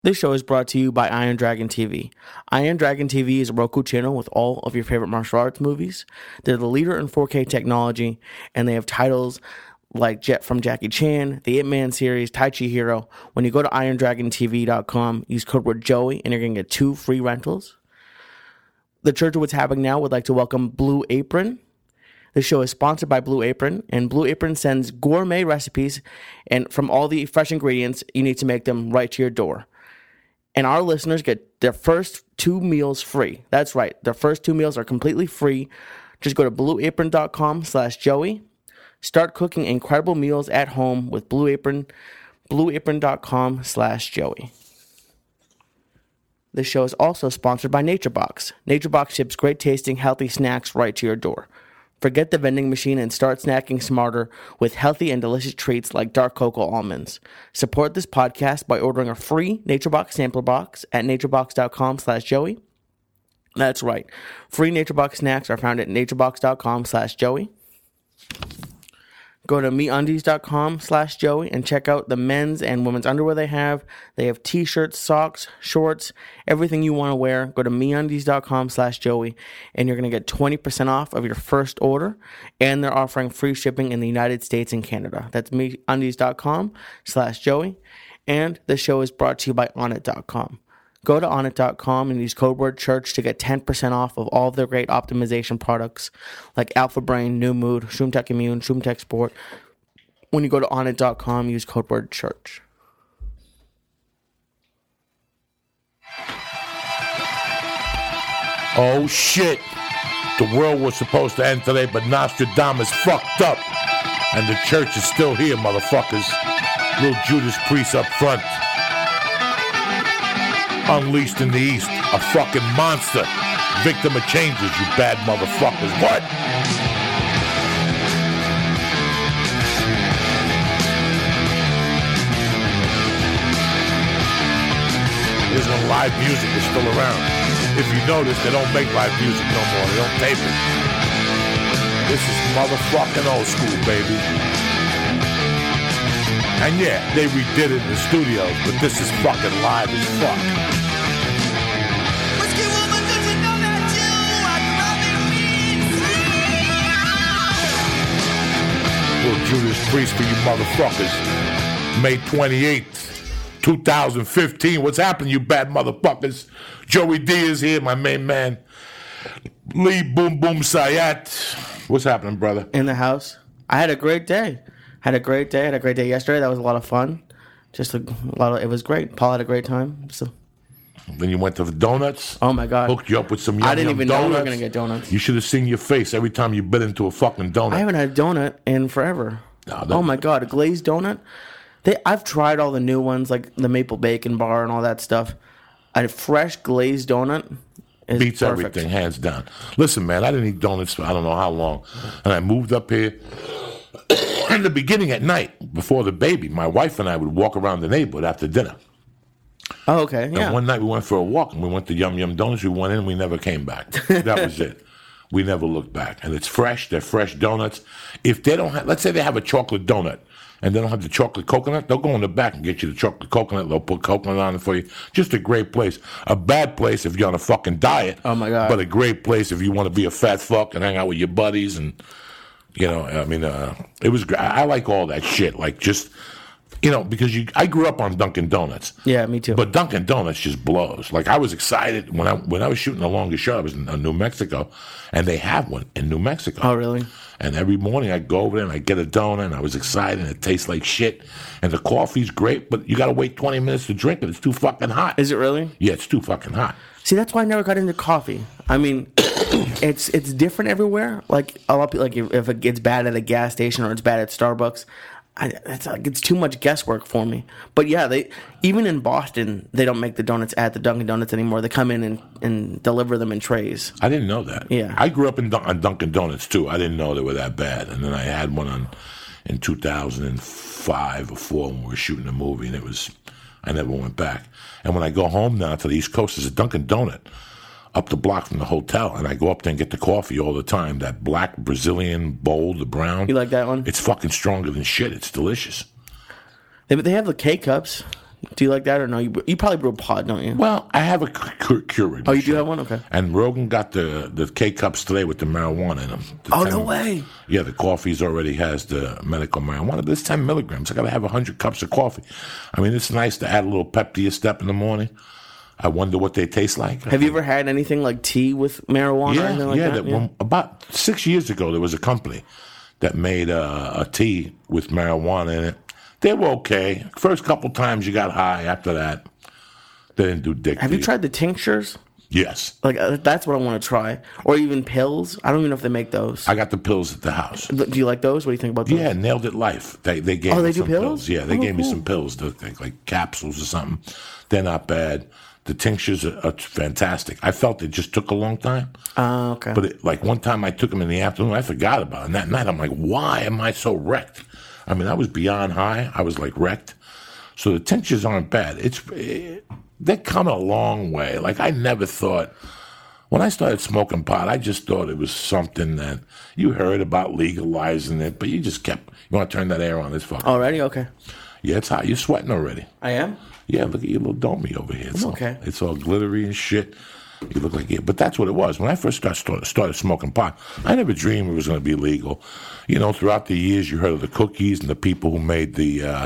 This show is brought to you by Iron Dragon TV. Iron Dragon TV is a Roku channel with all of your favorite martial arts movies. They're the leader in 4K technology, and they have titles like Jet from Jackie Chan, the Ip Man series, Tai Chi Hero. When you go to IronDragonTV.com, use code word Joey, and you're going to get 2 free rentals. The Church of What's Happening Now would like to welcome Blue Apron. This show is sponsored by Blue Apron, and Blue Apron sends gourmet recipes, and from all the fresh ingredients, you need to make them right to your door. And our listeners get their first 2 meals free. That's right. Their first 2 meals are completely free. Just go to blueapron.com/Joey. Start cooking incredible meals at home with Blue Apron. Blueapron.com/Joey. This show is also sponsored by NatureBox. NatureBox ships great tasting, healthy snacks right to your door. Forget the vending machine and start snacking smarter with healthy and delicious treats like dark cocoa almonds. Support this podcast by ordering a free NatureBox sampler box at naturebox.com/Joey. That's right. Free NatureBox snacks are found at naturebox.com/Joey. Go to MeUndies.com/Joey and check out the men's and women's underwear they have. They have t-shirts, socks, shorts, everything you want to wear. Go to MeUndies.com/Joey and you're going to get 20% off of your first order. And they're offering free shipping in the United States and Canada. That's MeUndies.com/Joey. And the show is brought to you by Onnit.com. Go to Onnit.com and use code word CHURCH to get 10% off of all of their great optimization products like Alpha Brain, New Mood, ShroomTech Immune, ShroomTech Sport. When you go to Onnit.com, use code word CHURCH. Oh shit. The world was supposed to end today, but Nostradamus fucked up. And the church is still here, motherfuckers. Little Judas Priest up front. Unleashed in the East, a fucking monster. Victim of changes, you bad motherfuckers. What? This is when live music is still around. If you notice, they don't make live music no more. They don't tape it. This is motherfucking old school, baby. And yeah, they redid it in the studios, but this is fucking live as fuck. Little Judas Priest for you motherfuckers. May 28th, 2015. What's happening, you bad motherfuckers? Joey D is here, my main man. Lee Boom Boom Sayat. What's happening, brother? In the house. I had a great day. Had a great day yesterday. That was a lot of fun. Just a lot of, it was great. Paul had a great time. So. Then you went to the donuts. Oh my God. Hooked you up with some yum I didn't even know we were donuts. going to get donuts. You should have seen your face every time you bit into a fucking donut. I haven't had a donut in forever. No, oh my God. A glazed donut? I've tried all the new ones, like the maple bacon bar and all that stuff. A fresh glazed donut is beats perfect. everything, hands down. Listen, man, I didn't eat donuts for I don't know how long. And I moved up here. In the beginning at night, before the baby, my wife and I would walk around the neighborhood after dinner. Oh, okay, yeah. And one night we went for a walk, and we went to Yum Yum Donuts. We went in, and we never came back. That was it. We never looked back. And it's fresh. They're fresh donuts. If they don't have, let's say they have a chocolate donut, and they don't have the chocolate coconut, they'll go in the back and get you the chocolate coconut. They'll put coconut on it for you. Just a great place. A bad place if you're on a fucking diet. Oh, my God. But a great place if you want to be a fat fuck and hang out with your buddies and... You know, I mean, it was great. I like all that shit. Like, just, you know, because I grew up on Dunkin' Donuts. Yeah, me too. But Dunkin' Donuts just blows. Like, I was excited when I was shooting The Longest Shot. I was in New Mexico, and they have one in New Mexico. Oh, really? And every morning I'd go over there and I'd get a donut, and I was excited, and it tastes like shit. And the coffee's great, but you got to wait 20 minutes to drink it. It's too fucking hot. Is it really? Yeah, it's too fucking hot. See, that's why I never got into coffee. I mean, it's different everywhere. Like a lot of people, like if it gets bad at a gas station or it's bad at Starbucks, it's too much guesswork for me. But yeah, even in Boston, they don't make the donuts at the Dunkin' Donuts anymore. They come in and deliver them in trays. I didn't know that. Yeah, I grew up on Dunkin' Donuts too. I didn't know they were that bad. And then I had one in 2005 or 4 when we were shooting a movie, and I never went back. And when I go home now to the East Coast, there's a Dunkin' Donut up the block from the hotel, and I go up there and get the coffee all the time. That black Brazilian bowl, the brown. You like that one? It's fucking stronger than shit. It's delicious. They have the K-Cups. Do you like that or no? You probably brew pod, don't you? Well, I have a Keurig. Oh, you do have one? Okay. And Rogan got the K-Cups today with the marijuana in them. Oh, no way. Yeah, the coffee's already has the medical marijuana, but it's 10 milligrams. I got to have 100 cups of coffee. I mean, it's nice to add a little pep to your step in the morning. I wonder what they taste like. Have you ever had anything like tea with marijuana or anything like that? Yeah. About 6 years ago, there was a company that made a tea with marijuana in it. They were okay. First couple times you got high. After that, they didn't do dick. Have you tried the tinctures? Yes. Like that's what I want to try. Or even pills. I don't even know if they make those. I got the pills at the house. Do you like those? What do you think about those? Yeah, Nailed It Life. They gave me they do some pills? Yeah, they gave me some pills, like capsules or something. They're not bad. The tinctures are fantastic. I felt it just took a long time. Okay. But like one time I took them in the afternoon, I forgot about it. And that night I'm like, why am I so wrecked? I mean, I was beyond high. I was like wrecked. So the tinctures aren't bad. They're coming a long way. Like I never thought, when I started smoking pot, I just thought it was something that you heard about legalizing it, but you just kept, you want to turn that air on, it's fucking. Already? Okay. Yeah, it's hot. You're sweating already. I am? Yeah, look at your little domey over here. Okay. It's all glittery and shit. You look like it. But that's what it was. When I first started smoking pot, I never dreamed it was going to be legal. You know, throughout the years, you heard of the cookies and the people who made the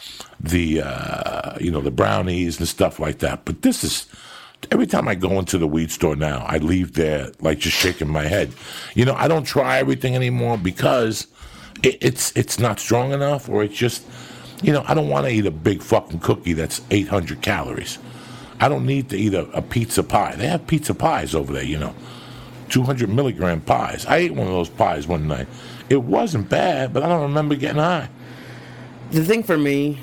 brownies and stuff like that. But this is, every time I go into the weed store now, I leave there like just shaking my head. You know, I don't try everything anymore because it's not strong enough, or it's just, you know, I don't want to eat a big fucking cookie that's 800 calories. I don't need to eat a pizza pie. They have pizza pies over there, you know, 200 milligram pies. I ate one of those pies one night. It wasn't bad, but I don't remember getting high. The thing for me,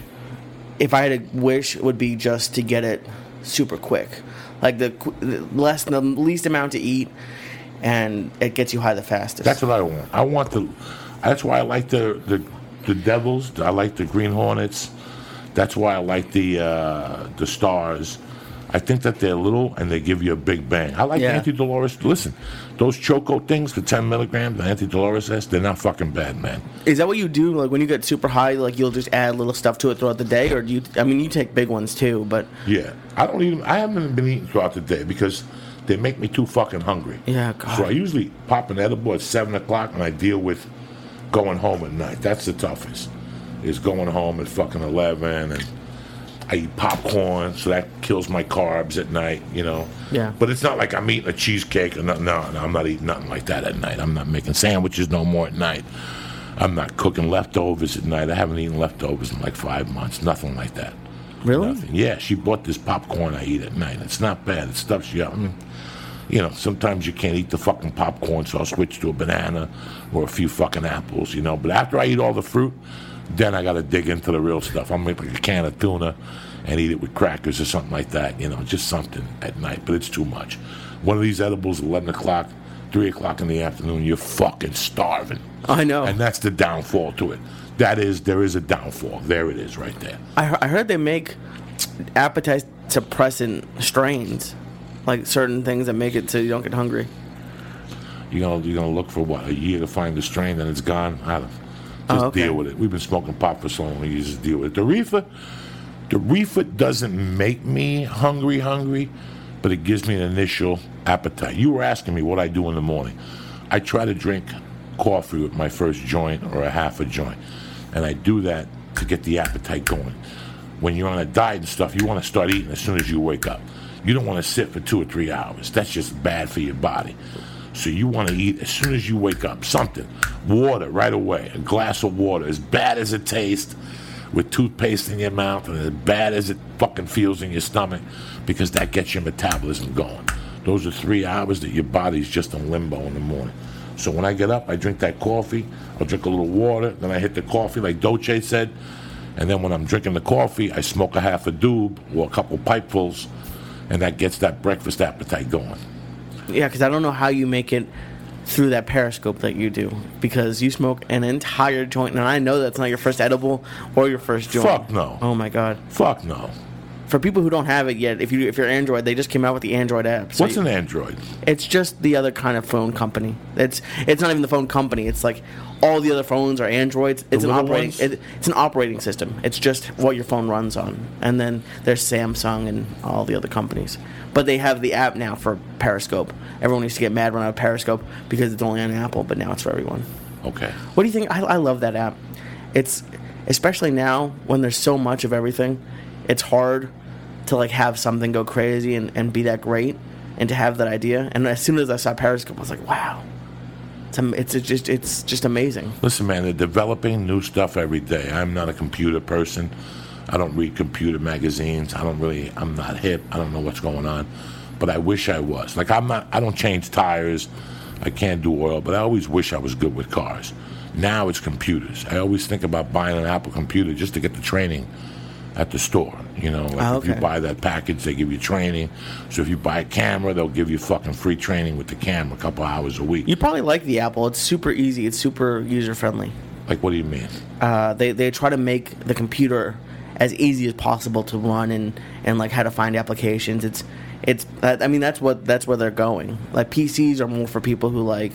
if I had a wish, would be just to get it super quick. Like the least amount to eat, and it gets you high the fastest. That's what I want. That's why I like the Devils. I like the Green Hornets. That's why I like the Stars. I think that they're little and they give you a big bang. I like Anti-Dolores. Listen, those Choco things, the 10 milligrams, the Anti-Dolores S, they're not fucking bad, man. Is that what you do? Like when you get super high, like you'll just add little stuff to it throughout the day, or do you? I mean, you take big ones too, but yeah, I haven't been eating throughout the day because they make me too fucking hungry. Yeah, God. So I usually pop an edible at 7 o'clock and I deal with going home at night. That's the toughest. Is going home at fucking 11 and I eat popcorn, so that kills my carbs at night, you know. Yeah. But it's not like I'm eating a cheesecake or nothing. No, I'm not eating nothing like that at night. I'm not making sandwiches no more at night. I'm not cooking leftovers at night. I haven't eaten leftovers in like 5 months. Nothing like that. Really? Nothing. Yeah, she bought this popcorn I eat at night. It's not bad. It stuffs you up. I mean, you know, sometimes you can't eat the fucking popcorn, so I'll switch to a banana or a few fucking apples, you know. But after I eat all the fruit, then I got to dig into the real stuff. I'll make like a can of tuna and eat it with crackers or something like that, you know, just something at night. But it's too much. One of these edibles, 11 o'clock, 3 o'clock in the afternoon, you're fucking starving. I know. And that's the downfall to it. There is a downfall. There it is right there. I heard they make appetite suppressant strains, like certain things that make it so you don't get hungry. You're gonna look for what, a year to find the strain, and it's gone? I don't. Just deal with it. We've been smoking pot for so long, you just deal with it. The reefer doesn't make me hungry, but it gives me an initial appetite. You were asking me what I do in the morning. I try to drink coffee with my first joint or a half a joint, and I do that to get the appetite going. When you're on a diet and stuff, you want to start eating as soon as you wake up. You don't want to sit for 2 or 3 hours. That's just bad for your body. So you want to eat as soon as you wake up. Something. Water right away. A glass of water. As bad as it tastes, with toothpaste in your mouth, and as bad as it fucking feels in your stomach, because that gets your metabolism going. Those are 3 hours that your body's just in limbo in the morning. So when I get up, I drink that coffee. I'll drink a little water. Then I hit the coffee like Dolce said. And then when I'm drinking the coffee, I smoke a half a doob or a couple pipefuls, and that gets that breakfast appetite going. Yeah, because I don't know how you make it through that periscope that you do, because you smoke an entire joint, and I know that's not your first edible or your first joint. Fuck no. Oh my God. Fuck no. for people who don't have it yet, if you're Android, they just came out with the Android app. So What's an Android? It's just the other kind of phone company. It's not even the phone company. It's like all the other phones are Androids. It's an operating system. It's just what your phone runs on. And then there's Samsung and all the other companies. But they have the app now for Periscope. Everyone used to get mad when I had Periscope because it's only on Apple, but now it's for everyone. Okay. What do you think? I love that app. It's especially now when there's so much of everything. It's hard to like have something go crazy and be that great, and to have that idea. And as soon as I saw Periscope, I was like, wow, it's just amazing. Listen, man, they're developing new stuff every day. I'm not a computer person. I don't read computer magazines. I'm not hip. I don't know what's going on, but I wish I was. Like I don't change tires. I can't do oil, but I always wish I was good with cars. Now it's computers. I always think about buying an Apple computer just to get the training at the store. You know, like if you buy that package, they give you training. So if you buy a camera, they'll give you fucking free training with the camera, a couple hours a week. You probably like the Apple. It's super easy. It's super user-friendly. Like, what do you mean? They try to make the computer as easy as possible to run and like how to find applications. It's I mean that's where they're going. Like PCs are more for people who like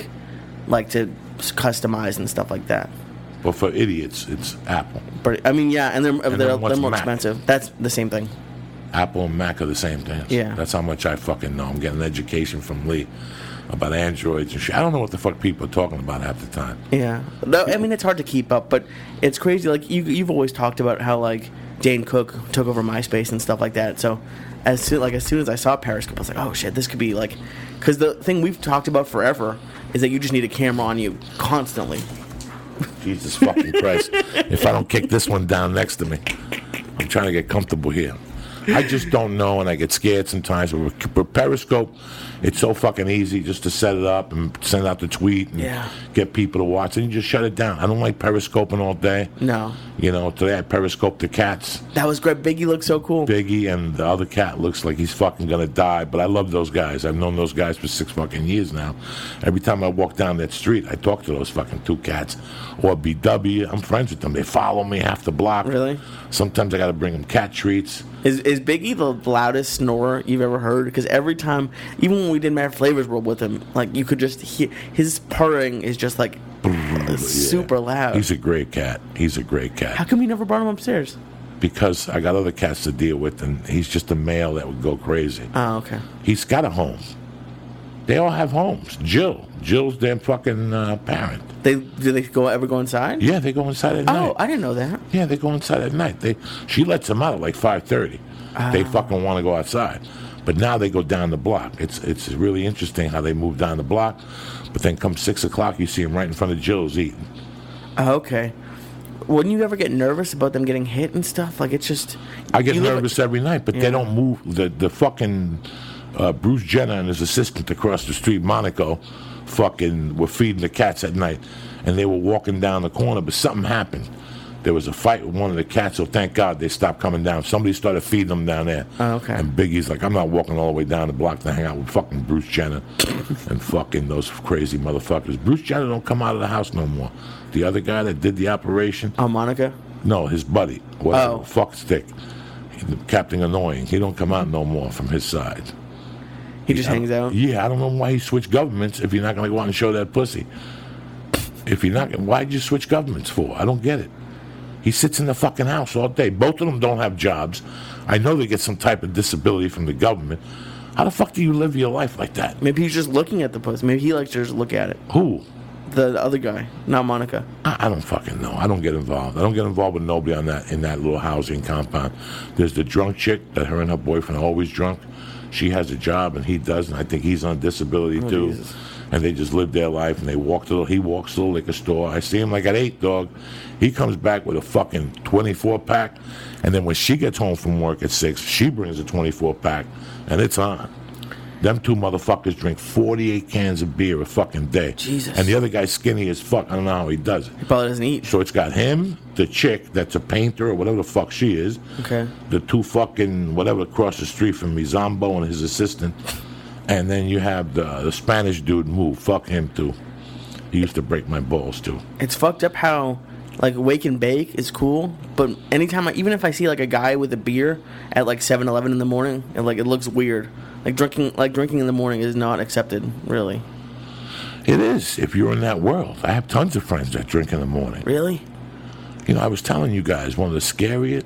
to customize and stuff like that. But for idiots, it's Apple. But I mean, yeah, and they're more Mac? expensive. That's the same thing. Apple and Mac are the same thing. Yeah. That's how much I fucking know. I'm getting an education from Lee about Androids and shit. I don't know what the fuck people are talking about half the time. Yeah. I mean, it's hard to keep up, but it's crazy. Like, you've always talked about how, like, Dane Cook took over MySpace and stuff like that. So as soon as I saw Periscope, I was like, oh, shit, this could be, like... Because the thing we've talked about forever is that you just need a camera on you constantly. Jesus fucking Christ. If I don't kick this one down next to me. I'm trying to get comfortable here. I just don't know, and I get scared sometimes. But Periscope, it's so fucking easy just to set it up and send out the tweet and get people to watch, and you just shut it down. I don't like Periscoping all day. No. You know, today I Periscoped the cats. That was great. Biggie looks so cool. Biggie, and the other cat looks like he's fucking gonna die, but I love those guys. I've known those guys for 6 fucking years now. Every time I walk down that street, I talk to those fucking two cats. Or BW, I'm friends with them. They follow me half the block. Really? Sometimes I gotta bring them cat treats. Is Biggie the loudest snorer you've ever heard? Because every time, even when we did Mad Flavors World with him, like you could just hear his purring is just like super loud. He's a great cat. How come you never brought him upstairs? Because I got other cats to deal with, and he's just a male that would go crazy. Oh, okay. He's got a home. They all have homes. Jill's their fucking parent. Do they ever go inside? Yeah, they go inside at night. Oh, I didn't know that. Yeah, they go inside at night. She lets them out at like 5:30. They fucking want to go outside. But now they go down the block. It's really interesting how they move down the block. But then come 6 o'clock, you see them right in front of Jill's eating. Oh, okay. Wouldn't you ever get nervous about them getting hit and stuff? Like, it's just... I get nervous every night, but they don't move. The fucking... Bruce Jenner and his assistant across the street, Monaco, fucking were feeding the cats at night. And they were walking down the corner, but something happened. There was a fight with one of the cats, so thank God they stopped coming down. Somebody started feeding them down there. Oh, okay. And Biggie's like, I'm not walking all the way down the block to hang out with fucking Bruce Jenner and fucking those crazy motherfuckers. Bruce Jenner don't come out of the house no more. The other guy that did the operation. Oh, Monica? No, his buddy. Fuck stick. Captain Annoying. He don't come out no more from his side. He just hangs out? Yeah, I don't know why he switched governments if you're not going to go out and show that pussy. If you're not, why'd you switch governments for? I don't get it. He sits in the fucking house all day. Both of them don't have jobs. I know they get some type of disability from the government. How the fuck do you live your life like that? Maybe he's just looking at the pussy. Maybe he likes to just look at it. Who? The other guy, not Monica. I don't fucking know. I don't get involved. I don't get involved with nobody in that little housing compound. There's the drunk chick that her and her boyfriend are always drunk. She has a job and he doesn't. I think he's on disability too. Jesus. And they just live their life and he walks to the liquor store. I see him like at 8, dog. He comes back with a fucking 24-pack. And then when she gets home from work at 6, she brings a 24-pack and it's on. Them two motherfuckers drink 48 cans of beer a fucking day. Jesus. And the other guy's skinny as fuck. I don't know how he does it. He probably doesn't eat. So it's got him, the chick that's a painter or whatever the fuck she is. Okay. The two fucking whatever across the street from me, Zombo and his assistant. And then you have the Spanish dude move. Fuck him too. He used to break my balls too. It's fucked up how Like, wake and bake is cool, but anytime, even if I see, like, a guy with a beer at, like, 7-Eleven in the morning, and, like, it looks weird. Like, drinking in the morning is not accepted, really. It is, if you're in that world. I have tons of friends that drink in the morning. Really? You know, I was telling you guys, one of the scariest...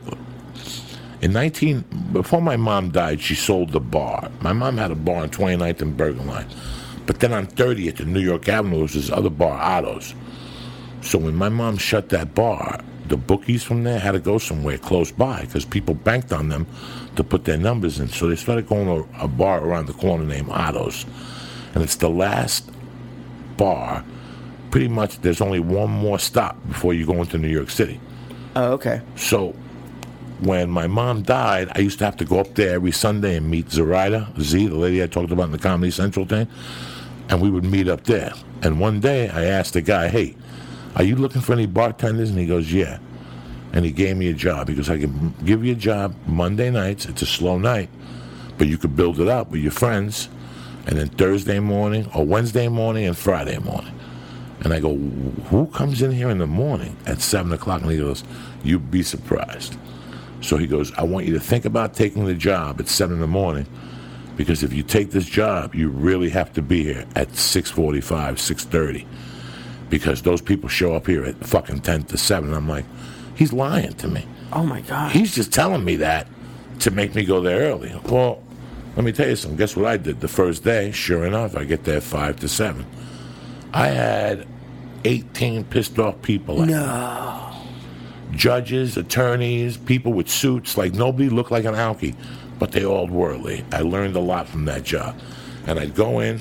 Before my mom died, she sold the bar. My mom had a bar on 29th and Bergen Line. But then on 30th and New York Avenue was this other bar, Otto's. So when my mom shut that bar, the bookies from there had to go somewhere close by because people banked on them to put their numbers in. So they started going to a bar around the corner named Otto's. And it's the last bar. Pretty much there's only one more stop before you go into New York City. Oh, okay. So when my mom died, I used to have to go up there every Sunday and meet Zoraida, Z, the lady I talked about in the Comedy Central thing. And we would meet up there. And one day I asked the guy, hey, are you looking for any bartenders? And he goes, yeah. And he gave me a job. He goes, I can give you a job Monday nights. It's a slow night, but you could build it up with your friends. And then Thursday morning or Wednesday morning and Friday morning. And I go, who comes in here in the morning at 7 o'clock? And he goes, you'd be surprised. So he goes, I want you to think about taking the job at 7 in the morning, because if you take this job, you really have to be here at 6:45, 6:30, because those people show up here at fucking 10 to 7. And I'm like, he's lying to me. Oh, my God. He's just telling me that to make me go there early. Well, let me tell you something. Guess what I did the first day? Sure enough, I get there 5 to 7. I had 18 pissed off people. No. Judges, attorneys, people with suits. Like, nobody looked like an alkie, but they all were. I learned a lot from that job. And I'd go in.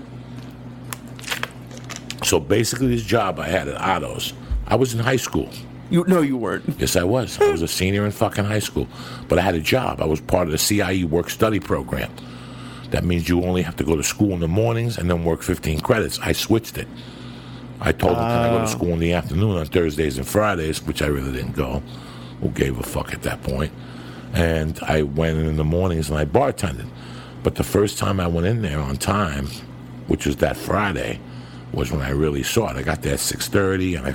So basically this job I had at Otto's, I was in high school. No, you weren't. Yes, I was. I was a senior in fucking high school. But I had a job. I was part of the CIE work-study program. That means you only have to go to school in the mornings and then work 15 credits. I switched it. I told them, can I go to school in the afternoon on Thursdays and Fridays, which I really didn't go. Who gave a fuck at that point? And I went in the mornings and I bartended. But the first time I went in there on time, which was that Friday, was when I really saw it. I got there at 6:30 and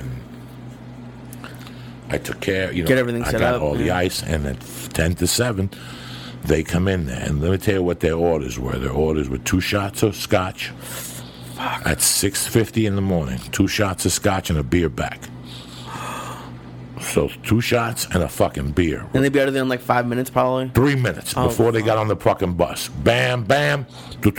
I took care, Get everything set up. I got all the ice, and at 10 to 7, they come in there. And let me tell you what their orders were. Their orders were 2 shots of scotch. Fuck. At 6:50 in the morning. 2 shots of scotch and a beer back. So 2 shots and a fucking beer. And they'd be out of there in like 5 minutes, probably? 3 minutes before they got on the fucking bus. Bam, bam, bam,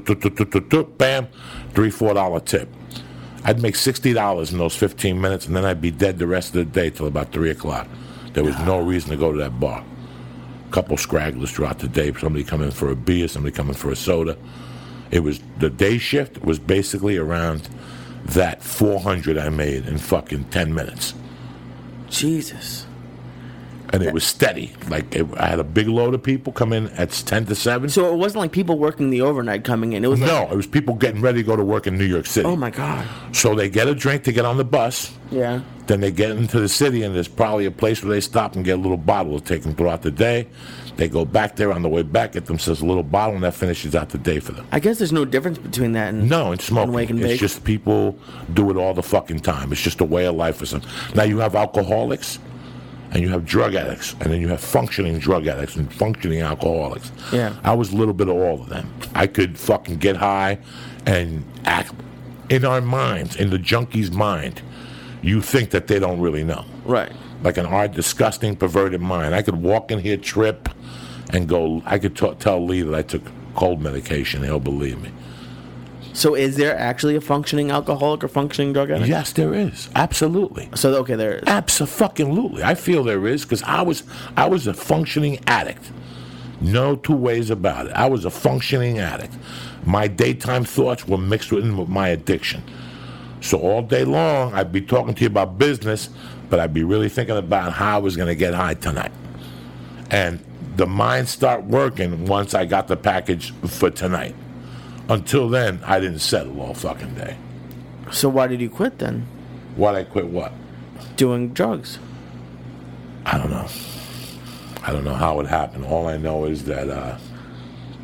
$3-4 tip. I'd make $60 in those 15 minutes, and then I'd be dead the rest of the day till about 3 o'clock. There was no reason to go to that bar. A couple scragglers throughout the day. Somebody coming for a beer, somebody coming for a soda. It was the day shift was basically around that 400 I made in fucking 10 minutes. Jesus. And it was steady. I had a big load of people come in at 10 to 7. So it wasn't like people working the overnight coming in. It was no, it was people getting ready to go to work in New York City. Oh, my God. So they get a drink to get on the bus. Yeah. Then they get into the city, and there's probably a place where they stop and get a little bottle to take them throughout the day. They go back there on the way back, get themselves a little bottle, and that finishes out the day for them. I guess there's no difference between that and smoking. And wake and it's bake. Just people do it all the fucking time. It's just a way of life for some. Now you have alcoholics, and you have drug addicts, and then you have functioning drug addicts and functioning alcoholics. Yeah. I was a little bit of all of them. I could fucking get high and act in our minds, in the junkie's mind. You think that they don't really know. Right. Like our disgusting, perverted mind. I could walk in here, trip, and go. I could tell Lee that I took cold medication. He'll believe me. So is there actually a functioning alcoholic or functioning drug addict? Yes, there is. Absolutely. So, okay, there is. Abso-fucking-lutely. I feel there is, because I was a functioning addict. No two ways about it. I was a functioning addict. My daytime thoughts were mixed with my addiction. So all day long, I'd be talking to you about business, but I'd be really thinking about how I was going to get high tonight. And the mind start working once I got the package for tonight. Until then, I didn't settle all fucking day. So why did you quit then? Why'd I quit what? Doing drugs. I don't know. I don't know how it happened. All I know is that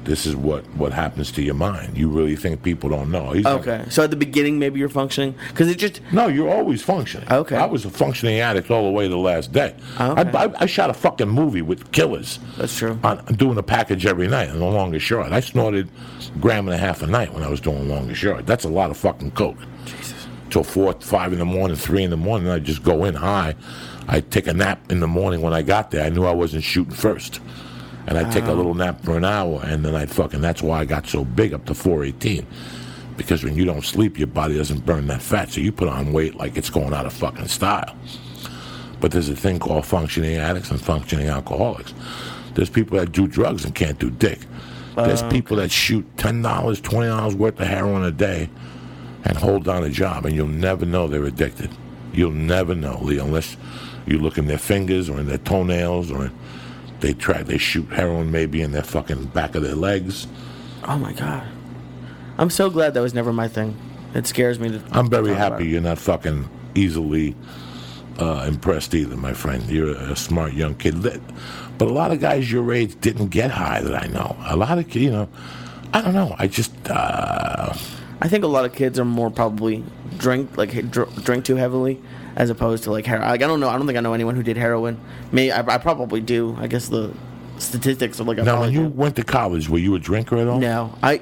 This is what happens to your mind. You really think people don't know. He's Okay. So at the beginning, maybe you're functioning because it just. No, you're always functioning. Okay. I was a functioning addict all the way to the last day. Okay. I shot a fucking movie with killers. That's true. On doing a package every night on the longest short. I snorted a gram and a half a night when I was doing longest short. That's a lot of fucking coke. Jesus. Till 4, 5 in the morning, 3 in the morning. I'd just go in high. I'd take a nap in the morning when I got there. I knew I wasn't shooting first. And I'd take a little nap for an hour, and then that's why I got so big, up to 418. Because when you don't sleep, your body doesn't burn that fat, so you put on weight like it's going out of fucking style. But there's a thing called functioning addicts and functioning alcoholics. There's people that do drugs and can't do dick. There's people that shoot $10, $20 worth of heroin a day and hold down a job, and you'll never know they're addicted. You'll never know, Lee, unless you look in their fingers or in their toenails or they shoot heroin maybe in their fucking back of their legs. Oh my God. I'm so glad that was never my thing. It scares me. I'm very happy you're not fucking easily impressed either, my friend. You're a smart young kid. But a lot of guys your age didn't get high that I know. A lot of kids, I don't know. I just... I think a lot of kids are more probably drink too heavily as opposed to like heroin. Like, I don't know. I don't think I know anyone who did heroin. I probably do. I guess the statistics are like. Now, when you went to college, were you a drinker at all? No. I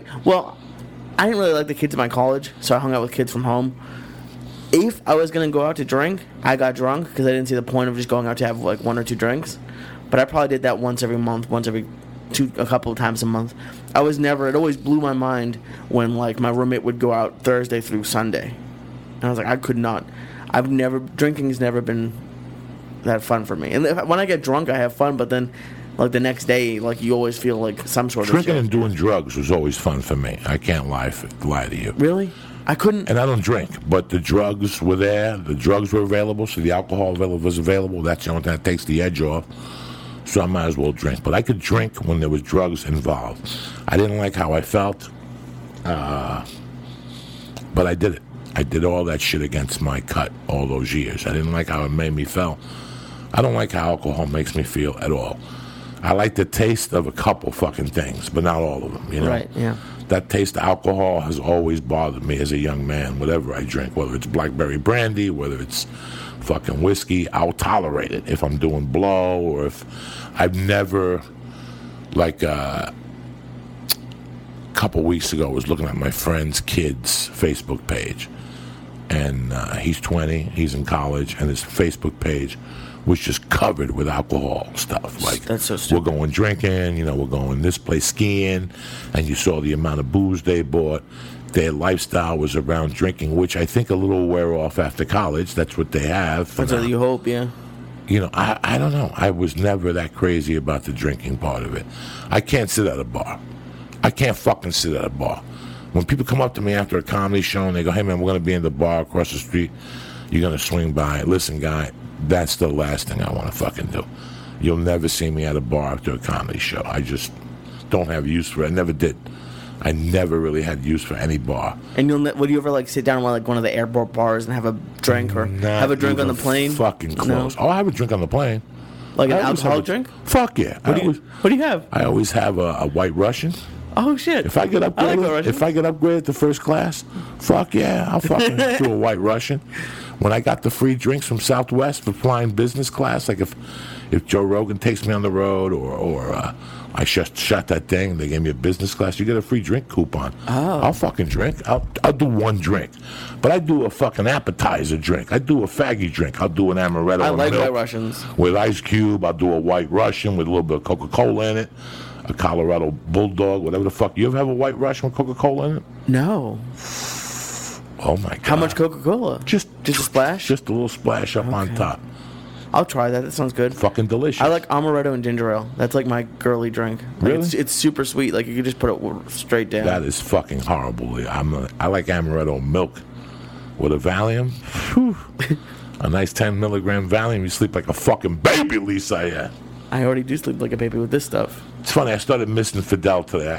didn't really like the kids in my college, so I hung out with kids from home. If I was gonna go out to drink, I got drunk because I didn't see the point of just going out to have like 1 or 2 drinks. But I probably did that once every month, a couple of times a month. It always blew my mind when like my roommate would go out Thursday through Sunday. And I was like, I could not. Drinking's never been that fun for me. And when I get drunk, I have fun, but then like the next day, like you always feel like some sort of drinking and doing drugs was always fun for me. I can't lie to you. Really? I couldn't. And I don't drink, but the drugs were there. The drugs were available, so the alcohol was available. That's the only thing that takes the edge off. So I might as well drink. But I could drink when there was drugs involved. I didn't like how I felt, but I did it. I did all that shit against my cut all those years. I didn't like how it made me feel. I don't like how alcohol makes me feel at all. I like the taste of a couple fucking things, but not all of them, Right, yeah. That taste of alcohol has always bothered me as a young man, whatever I drink, whether it's blackberry brandy, whether it's fucking whiskey, I'll tolerate it if I'm doing blow or if I've never, like, a couple weeks ago, I was looking at my friend's kid's Facebook page. And he's 20, he's in college, and his Facebook page was just covered with alcohol stuff. Like, that's so stupid. We're going drinking, we're going this place skiing, and you saw the amount of booze they bought. Their lifestyle was around drinking, which I think a little wear off after college. That's what they have. That's what you hope, yeah. I don't know. I was never that crazy about the drinking part of it. I can't sit at a bar. I can't fucking sit at a bar. When people come up to me after a comedy show and they go, hey, man, we're going to be in the bar across the street. You're going to swing by. Listen, guy, that's the last thing I want to fucking do. You'll never see me at a bar after a comedy show. I just don't have use for it. I never did. I never really had use for any bar. And would you ever like sit down at like one of the airport bars and have a drink or have a drink on the plane? Fucking close. No? Oh, I have a drink on the plane. Like an alcoholic drink? Fuck yeah. What do you have? I always have a White Russian. Oh shit! If I get upgraded, to first class, fuck yeah, I'll fucking do a White Russian. When I got the free drinks from Southwest for flying business class, like if Joe Rogan takes me on the road or I shot that thing, they gave me a business class, you get a free drink coupon. Oh. I'll fucking drink. I'll do one drink, but I do a fucking appetizer drink. I do a faggy drink. I'll do an amaretto. I like milk White Russians with ice cube. I'll do a White Russian with a little bit of Coca-Cola in it. A Colorado Bulldog, whatever the fuck. You ever have a White Russian with Coca-Cola in it? No. Oh my God. How much Coca-Cola? Just a splash? Just a little splash up on top. I'll try that. That sounds good. Fucking delicious. I like amaretto and ginger ale. That's like my girly drink. Like really? It's super sweet. Like you can just put it straight down. That is fucking horrible. I like amaretto milk with a Valium. A nice 10 milligram Valium. You sleep like a fucking baby, Lisa. Yeah. I already do sleep like a baby with this stuff. It's funny. I started missing Fidel today.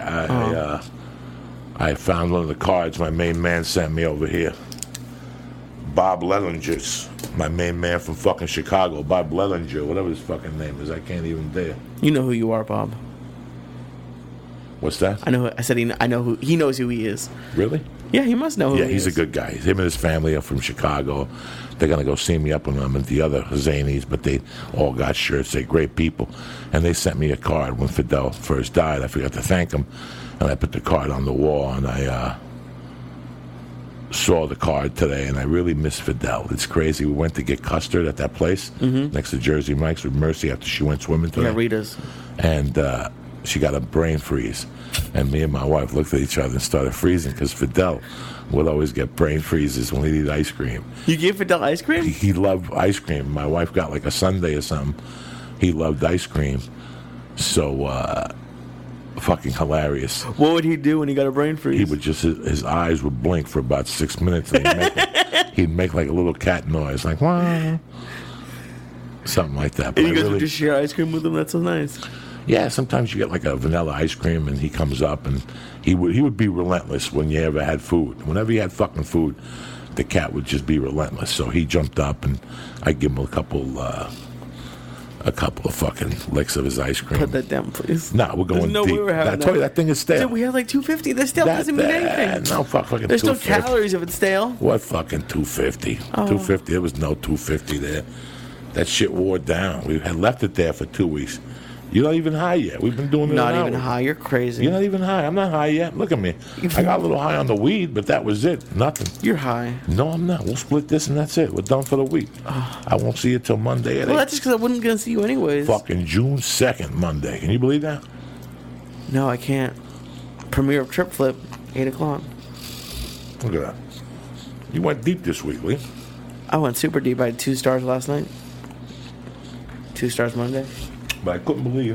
I found one of the cards my main man sent me over here. Bob Lellinger's. My main man from fucking Chicago. Bob Lellinger, whatever his fucking name is. I can't even dare. You know who you are, Bob. What's that? I said I know who he knows who he is. Really? Yeah, he must know who Yeah, he he's is. a good guy. Him and his family are from Chicago. They're going to go see me up when I'm at the other Zanies, but they all got shirts. They're great people. And they sent me a card when Fidel first died. I forgot to thank him. And I put the card on the wall, and I saw the card today, and I really miss Fidel. It's crazy. We went to get custard at that place next to Jersey Mike's with Mercy after she went swimming today. Yeah, Rita's. And she got a brain freeze. And me and my wife looked at each other and started freezing because Fidel would always get brain freezes when he'd eat ice cream. You gave Fidel ice cream? He loved ice cream. My wife got like a sundae or something. He loved ice cream. So, fucking hilarious. What would he do when he got a brain freeze? He would just, his eyes would blink for about 6 minutes. And he'd make like a little cat noise, like, wah. Something like that. But and you guys would just share ice cream with him? That's so nice. Yeah, sometimes you get like a vanilla ice cream, and he comes up, and he would be relentless when you ever had food. Whenever you had fucking food, the cat would just be relentless. So he jumped up, and I'd give him a couple of fucking licks of his ice cream. Put that down, please. No, we're going There's no deep. way we're having I told you that thing is stale. Dude, we had like 250. That still doesn't mean anything. No, fucking There's still 250. calories if it's stale. What fucking 250? 250. There was no 250 there. That shit wore down. We had left it there for 2 weeks. You're not even high yet. We've been doing it Not an even hour. high. You're crazy. You're not even high. I'm not high yet. Look at me. I got a little high on the weed, but that was it. Nothing. You're high. No, I'm not. We'll split this and that's it. We're done for the week. I won't see you till Monday at Well, 8. that's just because I wasn't going to see you anyways. Fucking June 2nd, Monday. Can you believe that? No, I can't. Premiere of Trip Flip, 8 o'clock. Look at that. You went deep this week, Lee. I went super deep. I had 2 stars last night. 2 stars Monday. But I couldn't believe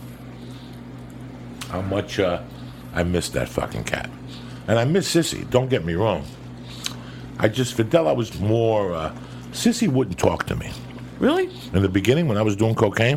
how much I missed that fucking cat. And I miss Sissy, don't get me wrong. Fidel, I was more, Sissy wouldn't talk to me. Really? In the beginning, when I was doing cocaine,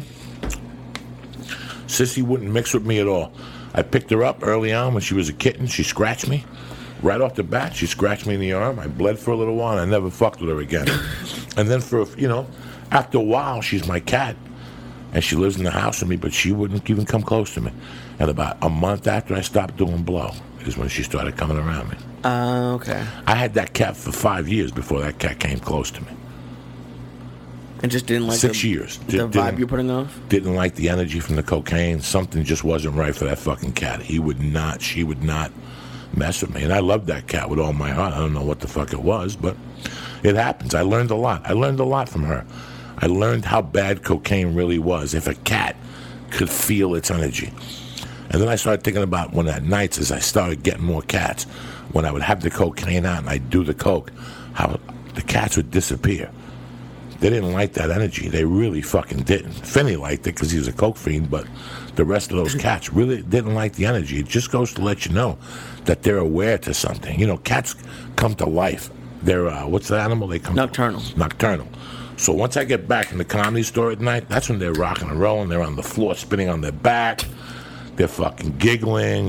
Sissy wouldn't mix with me at all. I picked her up early on when she was a kitten. She scratched me. Right off the bat, she scratched me in the arm. I bled for a little while, and I never fucked with her again. And then after a while, she's my cat. And she lives in the house with me, but she wouldn't even come close to me. And about a month after I stopped doing blow is when she started coming around me. Okay. I had that cat for 5 years before that cat came close to me. And just didn't like 6 years. the vibe you're putting off? Didn't like the energy from the cocaine. Something just wasn't right for that fucking cat. She would not mess with me. And I loved that cat with all my heart. I don't know what the fuck it was, but it happens. I learned a lot. I learned a lot from her. I learned how bad cocaine really was, if a cat could feel its energy. And then I started thinking about when at nights, as I started getting more cats, when I would have the cocaine out and I'd do the coke, how the cats would disappear. They didn't like that energy. They really fucking didn't. Finney liked it because he was a coke fiend, but the rest of those cats really didn't like the energy. It just goes to let you know that they're aware to something. You know, cats come to life. They're, what's the animal they come Nocturnal. to? Nocturnal. So once I get back in the Comedy Store at night, that's when they're rocking and rolling. They're on the floor spinning on their back. They're fucking giggling,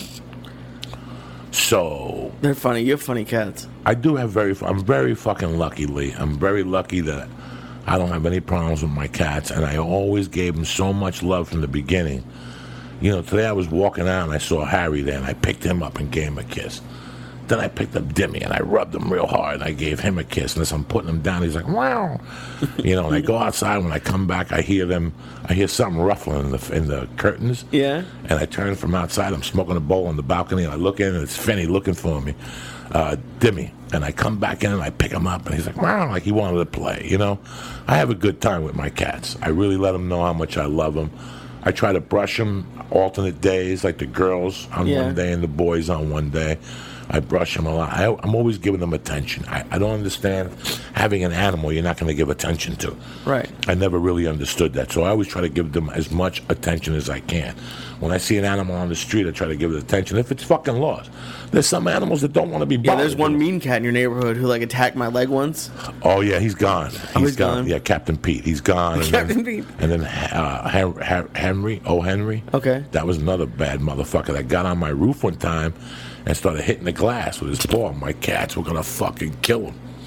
So They're funny. You have funny cats. I do have I'm very fucking lucky, Lee. I'm very lucky that I don't have any problems with my cats, and I always gave them so much love from the beginning. Today I was walking out and I saw Harry there, and I picked him up and gave him a kiss. Then I picked up Dimmy and I rubbed him real hard. I gave him a kiss. And as I'm putting him down, he's like, wow. And I go outside. When I come back, I hear something ruffling in the curtains. Yeah. And I turn from outside. I'm smoking a bowl on the balcony. And I look in, and it's Finney looking for me, Dimmy. And I come back in and I pick him up. And he's like, wow, like he wanted to play. I have a good time with my cats. I really let them know how much I love them. I try to brush them alternate days, like the girls on one day and the boys on one day. I brush them a lot. I'm always giving them attention. I don't understand having an animal you're not going to give attention to. Right. I never really understood that. So I always try to give them as much attention as I can. When I see an animal on the street, I try to give it attention. If it's fucking lost. There's some animals that don't want to be bothered. Yeah, there's one mean cat in your neighborhood who attacked my leg once. Oh, yeah, he's gone. He's gone. Yeah, Captain Pete. He's gone. Captain Pete. And then Henry. Okay. That was another bad motherfucker that got on my roof one time and started hitting the glass with his paw. My cats were going to fucking kill him.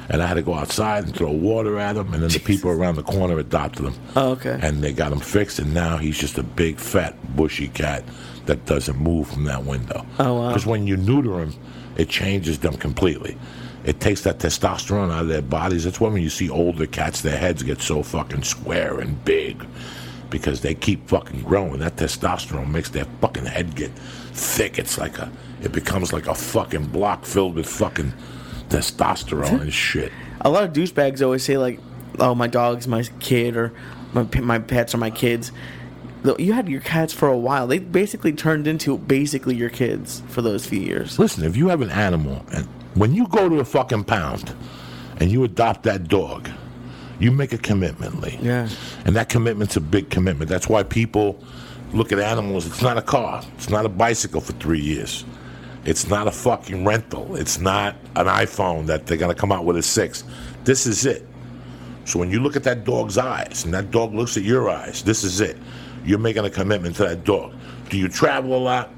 And I had to go outside and throw water at him, and then the people around the corner adopted him. Oh, okay. And they got him fixed, and now he's just a big, fat, bushy cat that doesn't move from that window. Oh, wow. Because when you neuter them, it changes them completely. It takes that testosterone out of their bodies. That's why when you see older cats, their heads get so fucking square and big because they keep fucking growing. That testosterone makes their fucking head get thick. It becomes like a fucking block filled with fucking testosterone and shit. A lot of douchebags always say, like, oh, my dog's my kid, or my pets are my kids. You had your cats for a while. They basically turned into basically your kids for those few years. Listen, if you have an animal, and when you go to a fucking pound and you adopt that dog, you make a commitment, Lee. Yeah. And that commitment's a big commitment. That's why people look at animals. It's not a car. It's not a bicycle for 3 years. It's not a fucking rental. It's not an iPhone that they're going to come out with a 6. This is it. So when you look at that dog's eyes and that dog looks at your eyes, this is it. You're making a commitment to that dog. Do you travel a lot?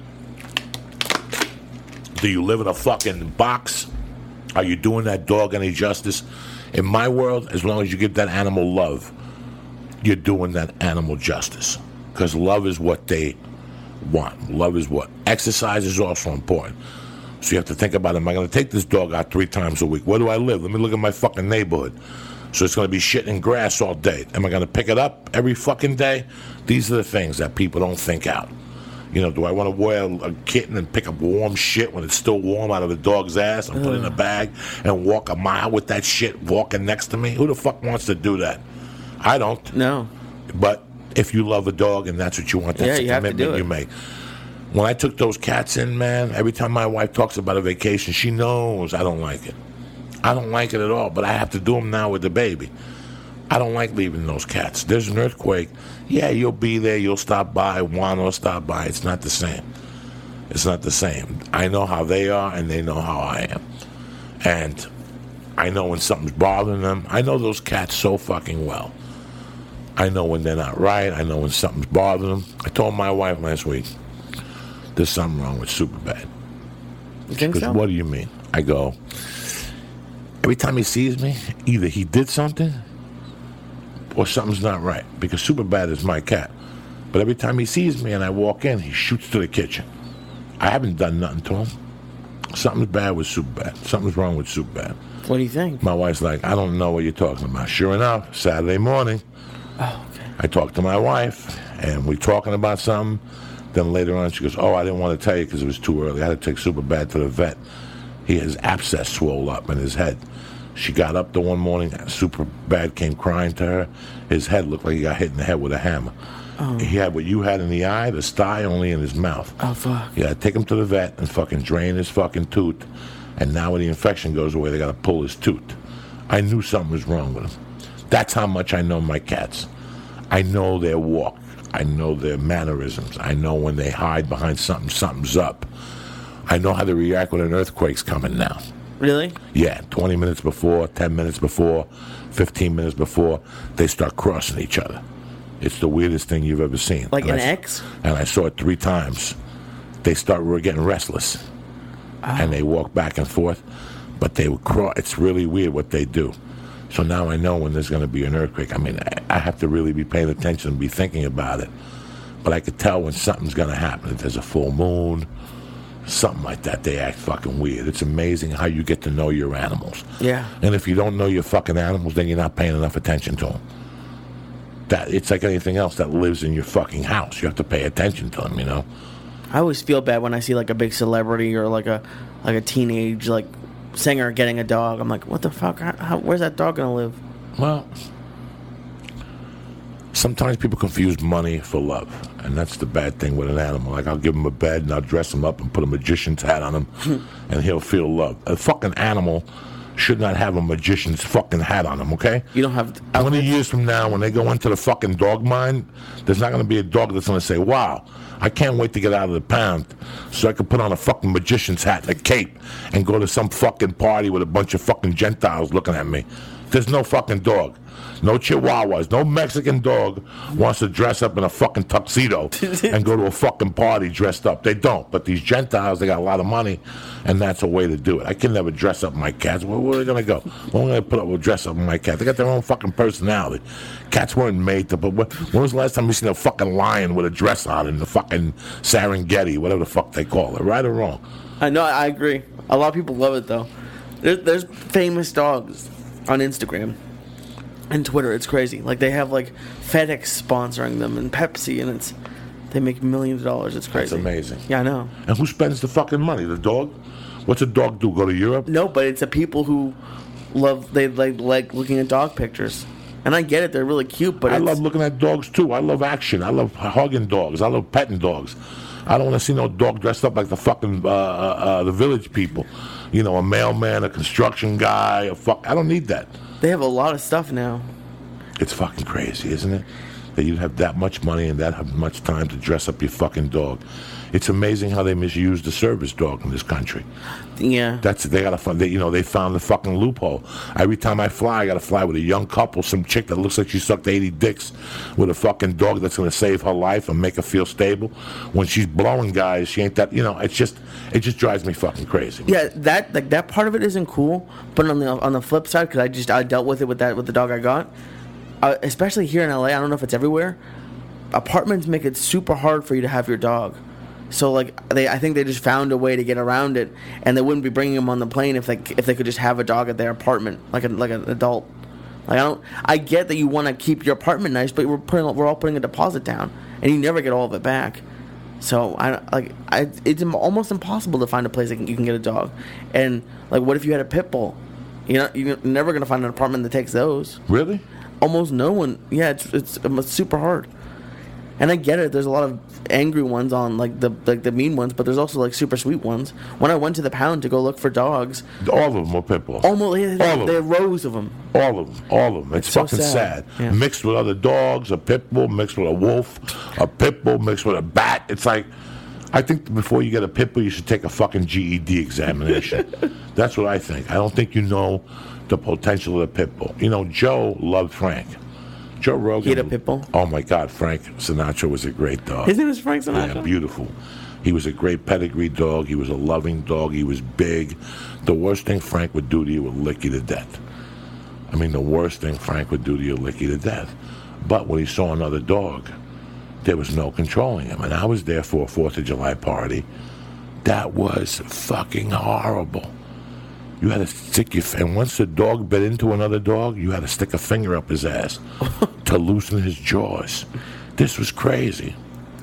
Do you live in a fucking box? Are you doing that dog any justice? In my world, as long as you give that animal love, you're doing that animal justice. Because love is what they want. Love is what. Exercise is also important. So you have to think about, am I going to take this dog out 3 times a week? Where do I live? Let me look at my fucking neighborhood. So it's going to be shit in grass all day. Am I going to pick it up every fucking day? These are the things that people don't think out. You know, do I want to wear a kitten and pick up warm shit when it's still warm out of the dog's ass and put it in a bag and walk a mile with that shit walking next to me? Who the fuck wants to do that? I don't. No. But if you love a dog and that's what you want, that's a commitment you make. When I took those cats in, man, every time my wife talks about a vacation, she knows I don't like it. I don't like it at all, but I have to do them now with the baby. I don't like leaving those cats. There's an earthquake. Yeah, you'll be there. You'll stop by. Juan will stop by. It's not the same. It's not the same. I know how they are, and they know how I am. And I know when something's bothering them. I know those cats so fucking well. I know when they're not right. I know when something's bothering them. I told my wife last week, there's something wrong with Superbad. You think so? What do you mean? I go, every time he sees me, either he did something or something's not right. Because Superbad is my cat. But every time he sees me and I walk in, he shoots to the kitchen. I haven't done nothing to him. Something's bad with Superbad. Something's wrong with Superbad. What do you think? My wife's like, I don't know what you're talking about. Sure enough, Saturday morning, I talked to my wife, and we're talking about something. Then later on, she goes, oh, I didn't want to tell you because it was too early. I had to take Superbad to the vet. He has abscess swole up in his head. She got up the one morning, Superbad came crying to her. His head looked like he got hit in the head with a hammer. Oh. He had what you had in the eye, the sty, only in his mouth. Oh, fuck. Yeah, take him to the vet and fucking drain his fucking tooth. And now when the infection goes away, they got to pull his tooth. I knew something was wrong with him. That's how much I know my cats. I know their walk. I know their mannerisms. I know when they hide behind something, something's up. I know how to react when an earthquake's coming now. Really? Yeah, 20 minutes before, 10 minutes before, 15 minutes before, they start crossing each other. It's the weirdest thing you've ever seen. Like an X? And I saw it 3 times. They were getting restless. Oh. And they walk back and forth. But they would cross. It's really weird what they do. So now I know when there's going to be an earthquake. I mean, I have to really be paying attention and be thinking about it. But I could tell when something's going to happen. If there's a full moon, something like that, they act fucking weird. It's amazing how you get to know your animals. Yeah. And if you don't know your fucking animals, then you're not paying enough attention to them. It's like anything else that lives in your fucking house. You have to pay attention to them, you know? I always feel bad when I see like a big celebrity or like a teenage like singer getting a dog. I'm like, what the fuck? Where's that dog gonna live? Well, sometimes people confuse money for love, and that's the bad thing with an animal. Like, I'll give him a bed and I'll dress him up and put a magician's hat on him, and he'll feel love. A fucking animal should not have a magician's fucking hat on him, okay? You don't have... 20 years from now, when they go into the fucking dog mine, there's not going to be a dog that's going to say, wow, I can't wait to get out of the pound so I can put on a fucking magician's hat and a cape and go to some fucking party with a bunch of fucking Gentiles looking at me. There's no fucking dog. No Chihuahuas. No Mexican dog wants to dress up in a fucking tuxedo and go to a fucking party dressed up. They don't. But these Gentiles, they got a lot of money, and that's a way to do it. I can never dress up my cats. Where are they going to go? Where am I going to put up with dress up my cat? They got their own fucking personality. Cats weren't made to. But when was the last time you seen a fucking lion with a dress on in the fucking Serengeti, whatever the fuck they call it? Right or wrong? I know. I agree. A lot of people love it though. There's famous dogs on Instagram and Twitter. It's crazy. Like they have like FedEx sponsoring them and Pepsi, and they make millions of dollars. It's crazy. That's amazing. Yeah, I know. And who spends the fucking money? The dog? What's a dog do? Go to Europe? No, but it's the people who they like looking at dog pictures. And I get it, they're really cute, but I love looking at dogs too. I love action. I love hugging dogs. I love petting dogs. I don't want to see no dog dressed up like the fucking the village people. You know, a mailman, a construction guy, I don't need that. They have a lot of stuff now. It's fucking crazy, isn't it? That you have that much money and that much time to dress up your fucking dog. It's amazing how they misuse the service dog in this country. Yeah. They got to they found the fucking loophole. Every time I fly, I got to fly with a young couple, some chick that looks like she sucked 80 dicks, with a fucking dog that's going to save her life and make her feel stable. When she's blowing guys, she ain't that. It just drives me fucking crazy. Yeah, that part of it isn't cool. But on the flip side, because I dealt with it with the dog I got, especially here in LA. I don't know if it's everywhere. Apartments make it super hard for you to have your dog. So I think they just found a way to get around it, and they wouldn't be bringing them on the plane if they could just have a dog at their apartment like an adult. I get that you want to keep your apartment nice, but we're all putting a deposit down, and you never get all of it back. So it's almost impossible to find a place that you can get a dog. And what if you had a pit bull? You're never gonna find an apartment that takes those. Really? Almost no one. Yeah, it's super hard. And I get it. There's a lot of angry ones on the mean ones, but there's also super sweet ones. When I went to the pound to go look for dogs, all of them were pit bulls. Almost, there are rows of them. All of them. It's fucking so sad. Yeah. Mixed with other dogs, a pit bull mixed with a wolf, a pit bull mixed with a bat. It's like, I think before you get a pit bull, you should take a fucking GED examination. That's what I think. I don't think you know the potential of the pit bull. Joe loved Frank. Joe Rogan. He had a pit bull? Oh, my God. Frank Sinatra was a great dog. His name is Frank Sinatra? Yeah, beautiful. He was a great pedigree dog. He was a loving dog. He was big. The worst thing Frank would do to you would lick you to death. I mean, the worst thing Frank would do to you would lick you to death. But when he saw another dog, there was no controlling him. And I was there for a 4th of July party. That was fucking horrible. You had to stick and once the dog bit into another dog, you had to stick a finger up his ass to loosen his jaws. This was crazy.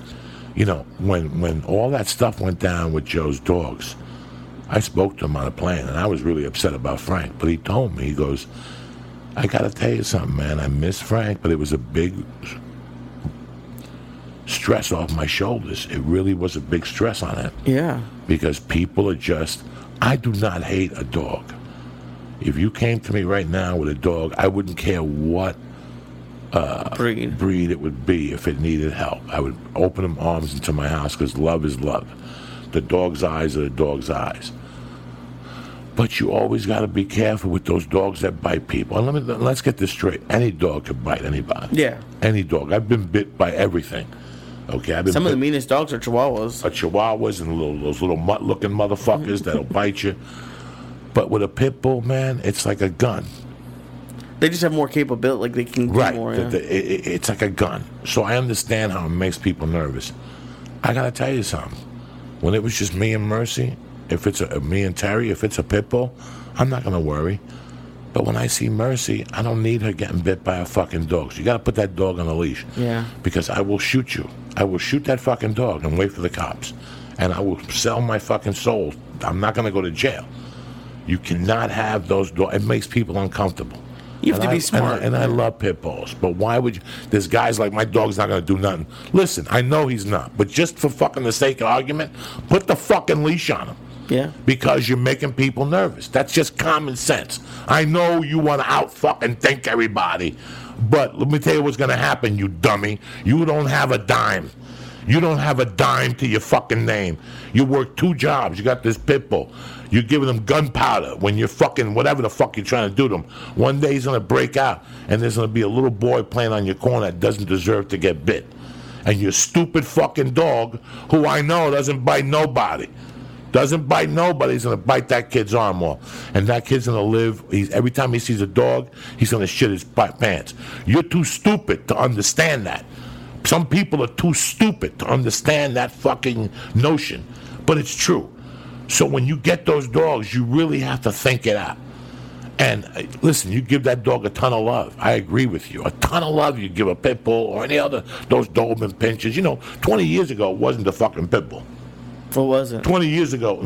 When all that stuff went down with Joe's dogs, I spoke to him on a plane, and I was really upset about Frank. But he told me, he goes, I got to tell you something, man. I miss Frank, but it was a big stress off my shoulders. It really was a big stress on it. Yeah. Because people are just... I do not hate a dog. If you came to me right now with a dog, I wouldn't care what breed it would be if it needed help. I would open them arms into my house because love is love. The dog's eyes are the dog's eyes. But you always got to be careful with those dogs that bite people. And let's get this straight. Any dog can bite anybody. Yeah. Any dog. I've been bit by everything. Okay, some of the meanest dogs are Chihuahuas. Chihuahuas and those little mutt-looking motherfuckers that'll bite you. But with a pit bull, man, it's like a gun. They just have more capability. They can do more. Yeah. It's like a gun. So I understand how it makes people nervous. I got to tell you something. When it was just me and Mercy, me and Terry, if it's a pit bull, I'm not going to worry. But when I see Mercy, I don't need her getting bit by a fucking dog. So you got to put that dog on a leash. Yeah. Because I will shoot you. I will shoot that fucking dog and wait for the cops. And I will sell my fucking soul. I'm not going to go to jail. You cannot have those dogs. It makes people uncomfortable. You have to be smart. And I love pit bulls. But why would you? There's guys like, my dog's not going to do nothing. Listen, I know he's not. But just for fucking the sake of argument, put the fucking leash on him. Yeah. Because you're making people nervous. That's just common sense. I know you want to out fucking think everybody, but let me tell you what's going to happen, you dummy. You don't have a dime. You don't have a dime to your fucking name. You work 2 jobs. You got this pit bull. You're giving them gunpowder when you're fucking whatever the fuck you're trying to do to them. One day he's going to break out, and there's going to be a little boy playing on your corner that doesn't deserve to get bit. And your stupid fucking dog, who I know doesn't bite nobody, he's going to bite that kid's arm off. And that kid's going to live. Every time he sees a dog, he's going to shit his pants. You're too stupid to understand that. Some people are too stupid to understand that fucking notion. But it's true. So when you get those dogs, you really have to think it out. And listen, you give that dog a ton of love. I agree with you. A ton of love you give a pit bull or any other, those Doberman pinchers. 20 years ago, it wasn't the fucking pit bull. What was it? 20 years ago,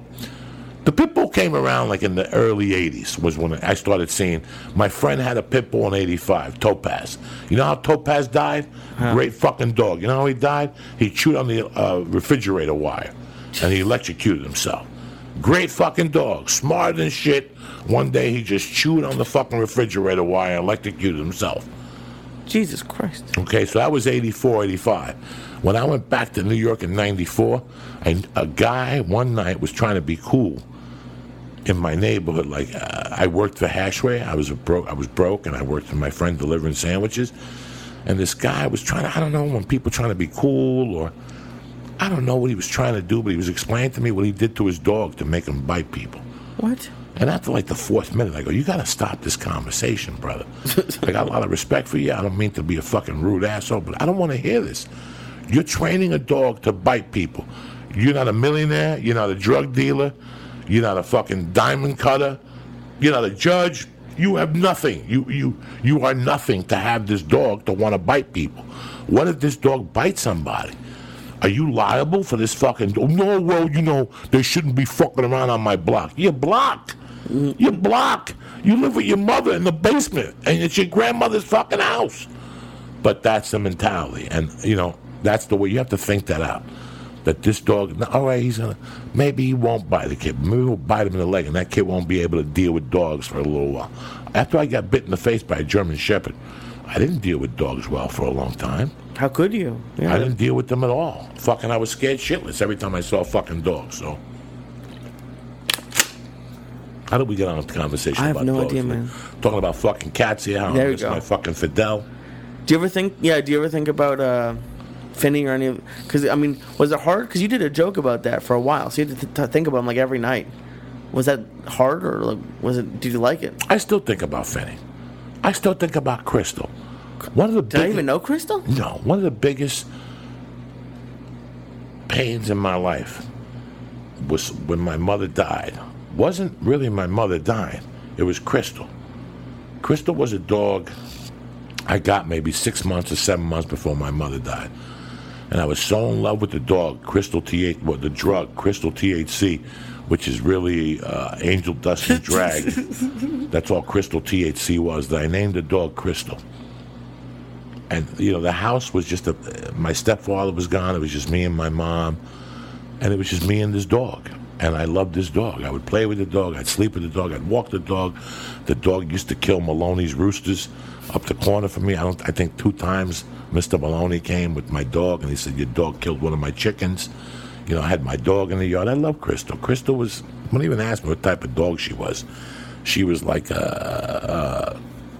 the pit bull came around like in the early 80s was when I started seeing. My friend had a pit bull in 85, Topaz. You know how Topaz died? Huh. Great fucking dog. You know how he died? He chewed on the refrigerator wire, and he electrocuted himself. Great fucking dog, smart than shit. One day he just chewed on the fucking refrigerator wire and electrocuted himself. Jesus Christ. Okay, so that was 84, 85. When I went back to New York in 94, a guy one night was trying to be cool in my neighborhood. Like, I worked for Hashway. I was broke, and I worked for my friend delivering sandwiches. And this guy was trying to, I don't know, when people trying to be cool, or I don't know what he was trying to do, but he was explaining to me what he did to his dog to make him bite people. What? And after like the 4th minute, I go, you got to stop this conversation, brother. I got a lot of respect for you. I don't mean to be a fucking rude asshole, but I don't want to hear this. You're training a dog to bite people. You're not a millionaire. You're not a drug dealer. You're not a fucking diamond cutter. You're not a judge. You have nothing. You are nothing to have this dog to want to bite people. What if this dog bites somebody? Are you liable for this fucking... Oh, no, well, they shouldn't be fucking around on my block. You're blocked. You're blocked. You live with your mother in the basement, and it's your grandmother's fucking house. But that's the mentality. And, that's the way you have to think that out. That this dog, all right, maybe he won't bite the kid. Maybe he'll bite him in the leg, and that kid won't be able to deal with dogs for a little while. After I got bit in the face by a German Shepherd, I didn't deal with dogs well for a long time. How could you? Yeah. I didn't deal with them at all. I was scared shitless every time I saw a fucking dog, so. How did we get on the conversation about dogs? I have no idea, man. Talking about fucking cats here. How there I you go. My fucking Fidel. Do you ever think about Finney or any of... Because, was it hard? Because you did a joke about that for a while, so you had to think about him, like, every night. Was that hard, or did you like it? I still think about Finney. I still think about Crystal. Did I even know Crystal? No. One of the biggest pains in my life was when my mother died. Wasn't really my mother dying. It was Crystal. Crystal was a dog I got maybe 6 months or 7 months before my mother died. And I was so in love with the dog, Crystal the drug, Crystal THC, which is really angel dust and drag. That's all Crystal THC was. That I named the dog Crystal. And, the house was just my stepfather was gone. It was just me and my mom. And it was just me and this dog. And I loved this dog. I would play with the dog. I'd sleep with the dog. I'd walk the dog. The dog used to kill Maloney's roosters up the corner for me. I think 2 times Mr. Maloney came with my dog, and he said, your dog killed one of my chickens. I had my dog in the yard. I love Crystal. Crystal was, don't even ask me what type of dog she was. She was like a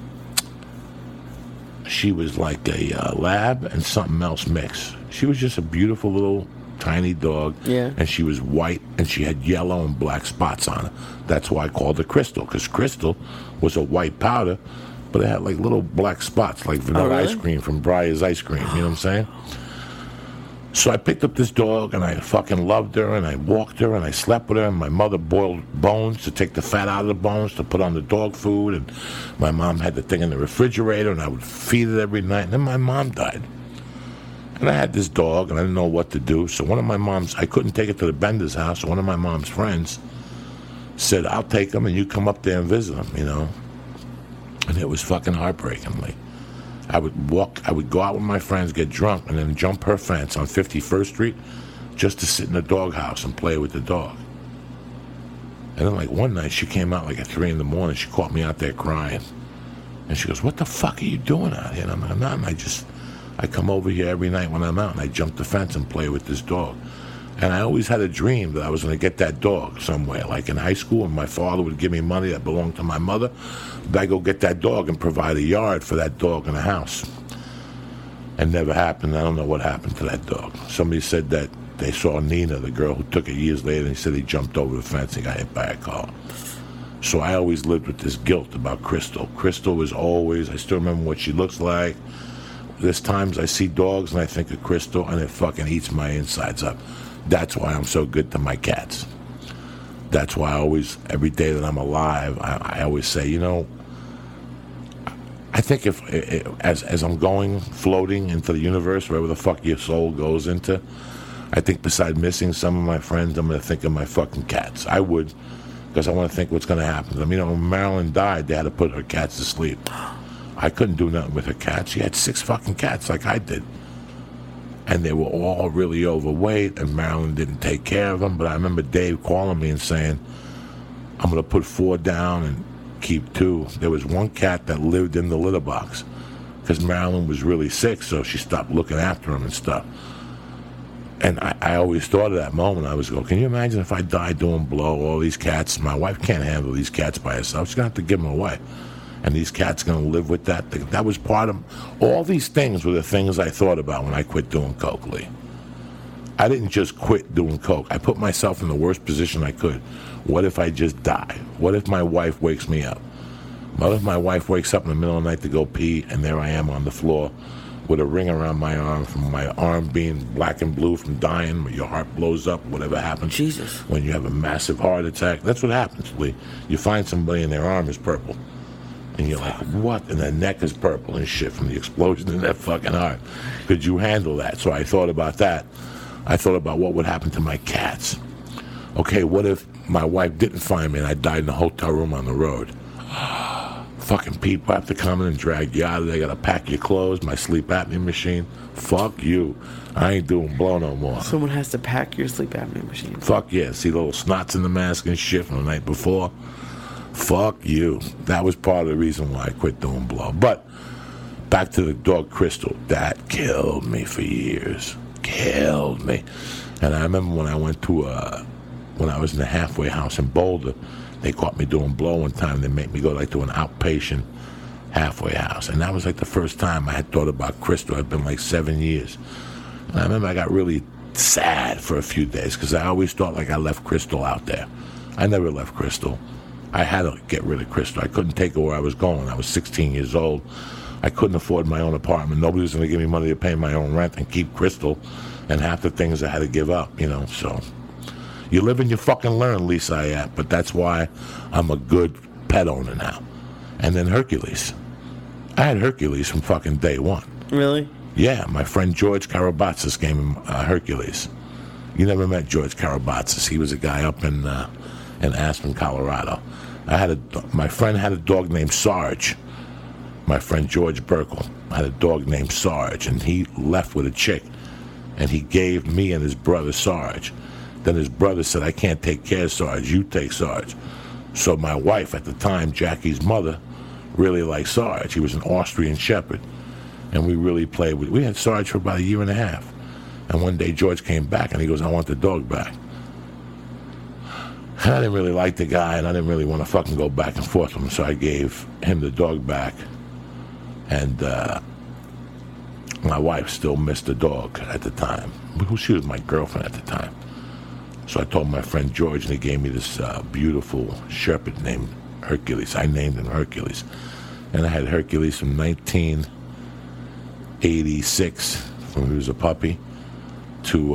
lab and something else mixed. She was just a beautiful little tiny dog. Yeah. And she was white, and she had yellow and black spots on her. That's why I called her Crystal, because Crystal was a white powder, but it had like little black spots, like vanilla ice cream from Breyer's ice cream. You know what I'm saying? So I picked up this dog, and I fucking loved her, and I walked her, and I slept with her, and my mother boiled bones to take the fat out of the bones to put on the dog food, and my mom had the thing in the refrigerator, and I would feed it every night, and then my mom died. And I had this dog, and I didn't know what to do, so I couldn't take it to the Bender's house, so one of my mom's friends said, I'll take him, and you come up there and visit him, And it was fucking heartbreaking. I would go out with my friends, get drunk, and then jump her fence on 51st Street just to sit in the doghouse and play with the dog. And then, one night, she came out at 3 in the morning. She caught me out there crying. And she goes, what the fuck are you doing out here? And I'm like, nah, I come over here every night when I'm out, and I jump the fence and play with this dog. And I always had a dream that I was going to get that dog somewhere. Like in high school, and my father would give me money that belonged to my mother. I'd go get that dog and provide a yard for that dog in a house. It never happened. I don't know what happened to that dog. Somebody said that they saw Nina, the girl who took it years later, and he said he jumped over the fence and got hit by a car. So I always lived with this guilt about Crystal. Crystal was always, I still remember what she looks like. There's times I see dogs and I think of Crystal, and it fucking eats my insides up. That's why I'm so good to my cats. That's why I always, every day that I'm alive, I always say, you know, I think as I'm floating into the universe, wherever the fuck your soul goes into, I think beside missing some of my friends, I'm going to think of my fucking cats. I would, because I want to think what's going to happen to them. You know, when Marilyn died, they had to put her cats to sleep. I couldn't do nothing with her cats. She had 6 fucking cats like I did. And they were all really overweight, and Marilyn didn't take care of them. But I remember Dave calling me and saying, I'm going to put 4 down and keep 2. There was one cat that lived in the litter box because Marilyn was really sick, so she stopped looking after him and stuff. And I always thought of that moment. I was going, can you imagine if I died doing blow, all these cats? My wife can't handle these cats by herself. She's going to have to give them away. And these cats going to live with that. That was part of, all these things were the things I thought about when I quit doing coke, Lee. I didn't just quit doing coke. I put myself in the worst position I could. What if I just die? What if my wife wakes me up? What if my wife wakes up in the middle of the night to go pee, and there I am on the floor with a ring around my arm from my arm being black and blue from dying, your heart blows up, whatever happens. Jesus. When you have a massive heart attack, that's what happens, Lee. You find somebody and their arm is purple. And you're like, what? And their neck is purple and shit from the explosion in their fucking heart. Could you handle that? So I thought about that. I thought about what would happen to my cats. Okay, what if my wife didn't find me and I died in a hotel room on the road? Fucking people have to come in and drag you out of there. They got to pack your clothes, my sleep apnea machine. Fuck you. I ain't doing blow no more. Someone has to pack your sleep apnea machine. Fuck yeah. See little snots in the mask and shit from the night before? Fuck you. That was part of the reason why I quit doing blow. But back to the dog Crystal. That killed me for years. Killed me. And I remember when I went to when I was in the halfway house in Boulder, they caught me doing blow one time. They made me go like to an outpatient halfway house. And that was like the first time I had thought about Crystal. I'd been like 7 years. And I remember I got really sad for a few days because I always thought like I left Crystal out there. I never left Crystal. I had to get rid of Crystal. I couldn't take her where I was going. I was 16 years old. I couldn't afford my own apartment. Nobody was going to give me money to pay my own rent and keep Crystal and half the things I had to give up, you know. So you live and you fucking learn, Lisa Ayat. But that's why I'm a good pet owner now. And then Hercules. I had Hercules from fucking day one. Really? Yeah, my friend George Karabatsis gave him Hercules. You never met George Karabatsis. He was a guy up in Aspen, Colorado. My friend had a dog named Sarge. My friend George Burkle had a dog named Sarge, and he left with a chick, and he gave me and his brother Sarge. Then his brother said, I can't take care of Sarge, you take Sarge. So my wife at the time, Jackie's mother, really liked Sarge. He was an Austrian Shepherd, and we really played with. We had Sarge for about a year and a half, and one day George came back, and he goes, I want the dog back. And I didn't really like the guy, and I didn't really want to fucking go back and forth with him, so I gave him the dog back. And my wife still missed the dog at the time. She was my girlfriend at the time. So I told my friend George, and he gave me this beautiful shepherd named Hercules. I named him Hercules. And I had Hercules from 1986, when he was a puppy, to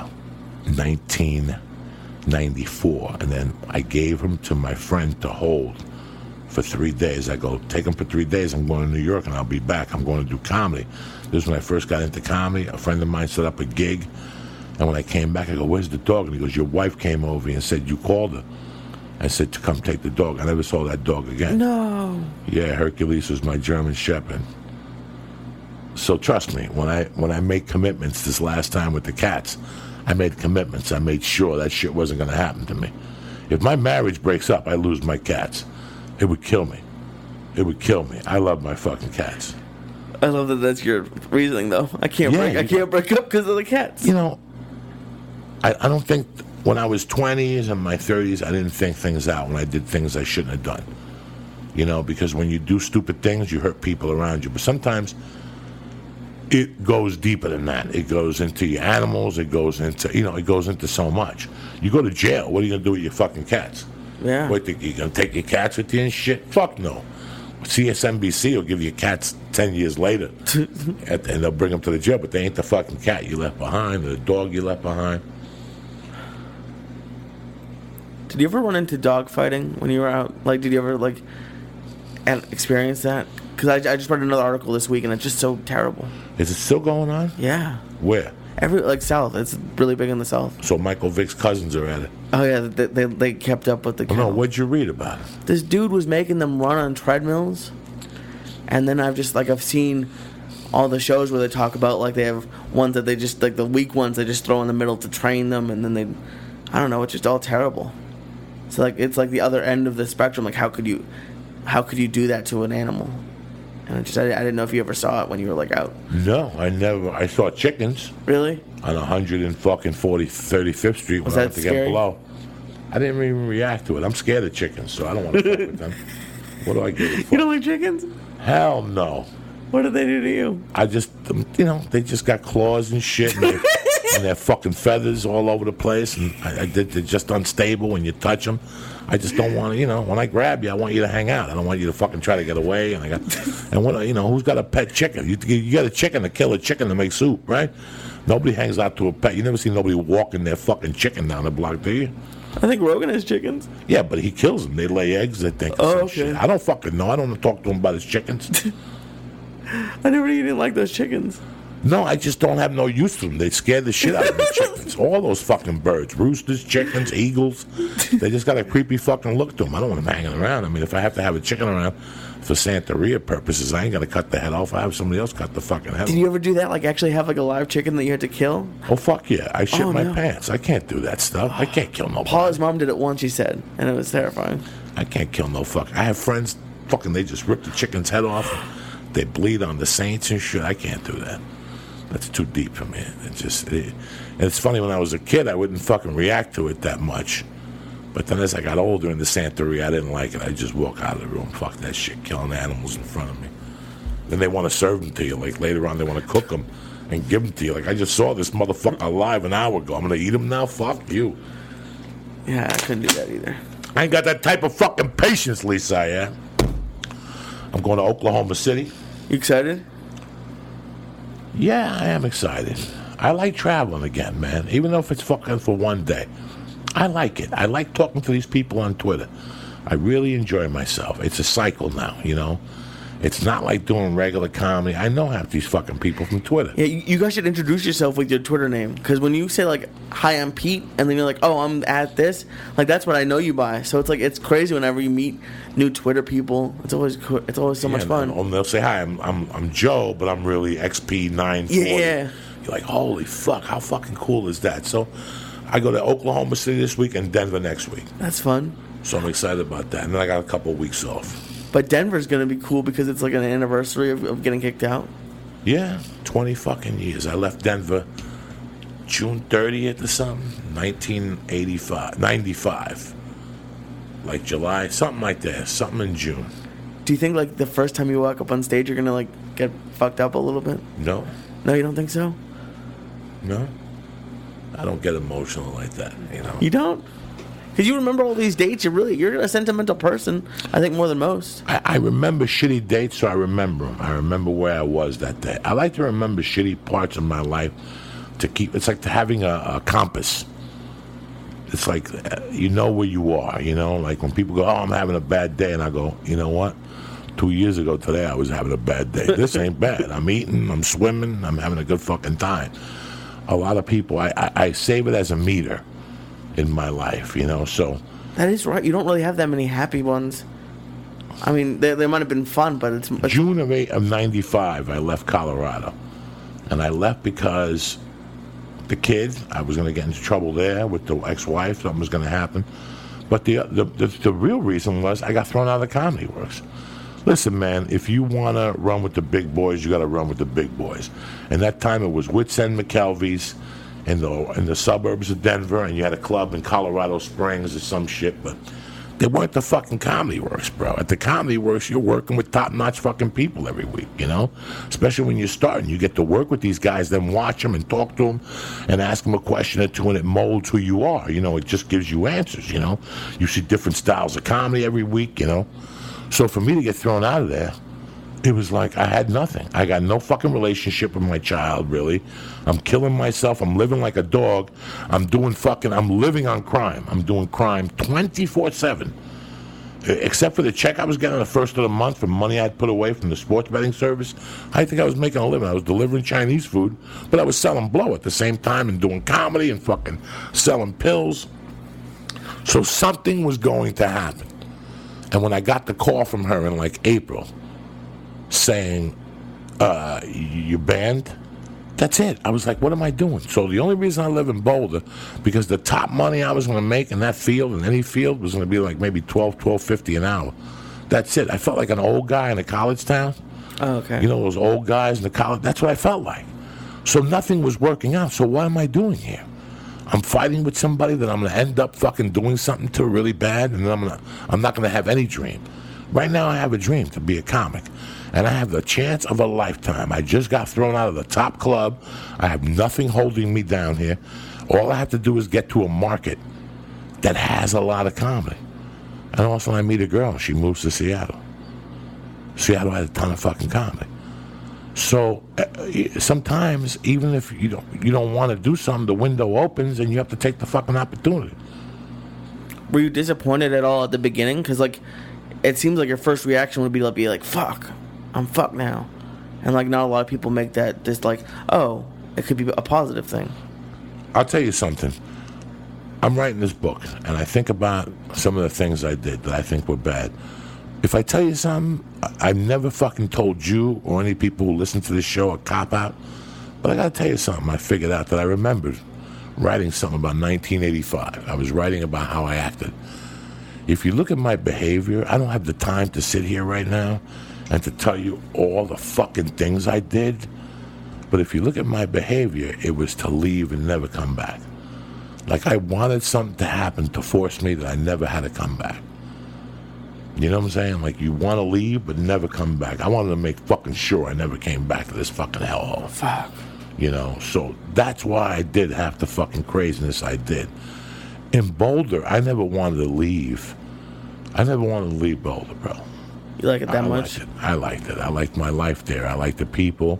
1994. And then I gave him to my friend to hold for 3 days. I go, take him for 3 days. I'm going to New York, and I'll be back. I'm going to do comedy. This is when I first got into comedy. A friend of mine set up a gig. And when I came back, I go, where's the dog? And he goes, your wife came over and said you called her. I said to come take the dog. I never saw that dog again. No. Yeah, Hercules was my German Shepherd. So trust me, when I made commitments this last time with the cats, I made commitments. I made sure that shit wasn't going to happen to me. If my marriage breaks up, I lose my cats. It would kill me. It would kill me. I love my fucking cats. I love that that's your reasoning, though. I can't break up because of the cats. You know, I don't think when I was 20s and my 30s, I didn't think things out when I did things I shouldn't have done. You know, because when you do stupid things, you hurt people around you. But sometimes it goes deeper than that. It goes into your animals. It goes into, it goes into so much. You go to jail. What are you going to do with your fucking cats? Yeah. What, you going to take your cats with you and shit? Fuck no. CSNBC will give you cats 10 years later, and they'll bring them to the jail, but they ain't the fucking cat you left behind or the dog you left behind. Did you ever run into dog fighting when you were out? Like, did you ever, experience that? Because I just read another article this week, and it's just so terrible. Is it still going on? Yeah. Where? South. It's really big in the South. So Michael Vick's cousins are at it. Oh, yeah. They kept up with the kennel. No, what'd you read about it? This dude was making them run on treadmills. And then I've seen all the shows where they talk about, they have ones that they just, the weak ones, they just throw in the middle to train them. And then I don't know, it's just all terrible. So, it's the other end of the spectrum. How could you do that to an animal? And I didn't know if you ever saw it when you were, out. No, I never. I saw chickens. Really? On 35th Street when I went to get below. I didn't even react to it. I'm scared of chickens, so I don't want to fuck with them. What do I give a fuck? You don't like chickens? Hell no. What did they do to you? I just, they just got claws and shit, and their fucking feathers all over the place, and they're just unstable when you touch them. I just don't want to, when I grab you, I want you to hang out. I don't want you to fucking try to get away. Who's got a pet chicken? You got a chicken to kill a chicken to make soup, right? Nobody hangs out to a pet. You never see nobody walking their fucking chicken down the block, do you? I think Rogan has chickens. Yeah, but he kills them. They lay eggs, I think. Oh, okay. Shit. I don't fucking know. I don't talk to him about his chickens. I never knew you didn't like those chickens. No, I just don't have no use for them. They scare the shit out of me, chickens. All those fucking birds. Roosters, chickens, eagles. They just got a creepy fucking look to them. I don't want them hanging around. I mean, if I have to have a chicken around for Santeria purposes, I ain't going to cut the head off. I have somebody else cut the fucking head off. Did you ever do that? Actually have a live chicken that you had to kill? Oh, fuck yeah. I shit my pants. I can't do that stuff. I can't kill nobody. Paula's mom did it once, she said, and it was terrifying. I can't kill no fuck. I have friends, they just rip the chicken's head off. They bleed on the saints and shit. I can't do that. That's too deep for me. It's funny, when I was a kid, I wouldn't fucking react to it that much. But then as I got older in the Santeria, I didn't like it. I just walk out of the room. Fuck that shit, killing animals in front of me. Then they want to serve them to you. Later on, they want to cook them and give them to you. I just saw this motherfucker alive an hour ago. I'm going to eat him now? Fuck you. Yeah, I couldn't do that either. I ain't got that type of fucking patience, Lisa, yeah? I'm going to Oklahoma City. You excited? Yeah, I am excited. I like traveling again, man. Even though if it's fucking for one day. I like it. I like talking to these people on Twitter. I really enjoy myself. It's a cycle now, It's not like doing regular comedy. I know half these fucking people from Twitter. Yeah, you guys should introduce yourself with your Twitter name. Because when you say, hi, I'm Pete, and then you're like, oh, I'm at this, that's what I know you by. So it's crazy whenever you meet new Twitter people. It's always so much fun. And they'll say, hi, I'm Joe, but I'm really XP940. Yeah. You're like, holy fuck, how fucking cool is that? So I go to Oklahoma City this week and Denver next week. That's fun. So I'm excited about that. And then I got a couple of weeks off. But Denver's going to be cool because it's an anniversary of getting kicked out. Yeah, 20 fucking years. I left Denver June 30th or something, 95. July, something like that, something in June. Do you think the first time you walk up on stage you're going to get fucked up a little bit? No. No, you don't think so? No. I don't get emotional like that, You don't? Because you remember all these dates. You're a sentimental person, I think, more than most. I remember shitty dates, so I remember them. I remember where I was that day. I like to remember shitty parts of my life to keep. It's like having a compass. It's like you know where you are, Like when people go, oh, I'm having a bad day, and I go, you know what? 2 years ago today, I was having a bad day. This ain't bad. I'm eating, I'm swimming, I'm having a good fucking time. A lot of people, I save it as a meter in my life, so. That is right. You don't really have that many happy ones. I mean, they might have been fun, but it's June of 95, I left Colorado. And I left because the kid, I was going to get into trouble there with the ex-wife. Something was going to happen. But the real reason was I got thrown out of the Comedy Works. Listen, man, if you want to run with the big boys, you got to run with the big boys. And that time it was Wits End McKelvey's in the suburbs of Denver, and you had a club in Colorado Springs or some shit, but they weren't the fucking Comedy Works, bro. At the Comedy Works, you're working with top-notch fucking people every week, you know? Especially when you're starting. You get to work with these guys, then watch them and talk to them and ask them a question or two, and it molds who you are. You know, it just gives you answers, you know? You see different styles of comedy every week, you know? So for me to get thrown out of there, it was like I had nothing. I got no fucking relationship with my child, really. I'm killing myself. I'm living like a dog. I'm living on crime. I'm doing crime 24/7. Except for the check I was getting on the first of the month from money I'd put away from the sports betting service, I think I was making a living. I was delivering Chinese food, but I was selling blow at the same time and doing comedy and fucking selling pills. So something was going to happen. And when I got the call from her in like April saying, you banned, that's it. I was like, what am I doing? So the only reason I live in Boulder, because the top money I was going to make in that field, in any field, was going to be like maybe $12.50 an hour. That's it. I felt like an old guy in a college town. Oh, okay. You know, those old guys in the college. That's what I felt like. So nothing was working out. So what am I doing here? I'm fighting with somebody that I'm going to end up fucking doing something to really bad, and then I'm not going to have any dream. Right now I have a dream to be a comic, and I have the chance of a lifetime. I just got thrown out of the top club. I have nothing holding me down here. All I have to do is get to a market that has a lot of comedy. And also I meet a girl. She moves to Seattle. Seattle has a ton of fucking comedy. So sometimes, even if you don't want to do something, the window opens and you have to take the fucking opportunity. Were you disappointed at all at the beginning? Because, like, it seems like your first reaction would be like, fuck, I'm fucked now. And, like, not a lot of people make that just like, oh, it could be a positive thing. I'll tell you something. I'm writing this book, and I think about some of the things I did that I think were bad. If I tell you something, I've never fucking told you or any people who listen to this show a cop-out, but I gotta tell you something I figured out that I remembered writing something about 1985. I was writing about how I acted. If you look at my behavior, I don't have the time to sit here right now and to tell you all the fucking things I did, but if you look at my behavior, it was to leave and never come back. Like I wanted something to happen to force me that I never had to come back. You know what I'm saying? Like, you want to leave, but never come back. I wanted to make fucking sure I never came back to this fucking hellhole. Fuck. You know? So that's why I did half the fucking craziness I did. In Boulder, I never wanted to leave. I never wanted to leave Boulder, bro. You like it that much? I liked it. I liked my life there. I liked the people.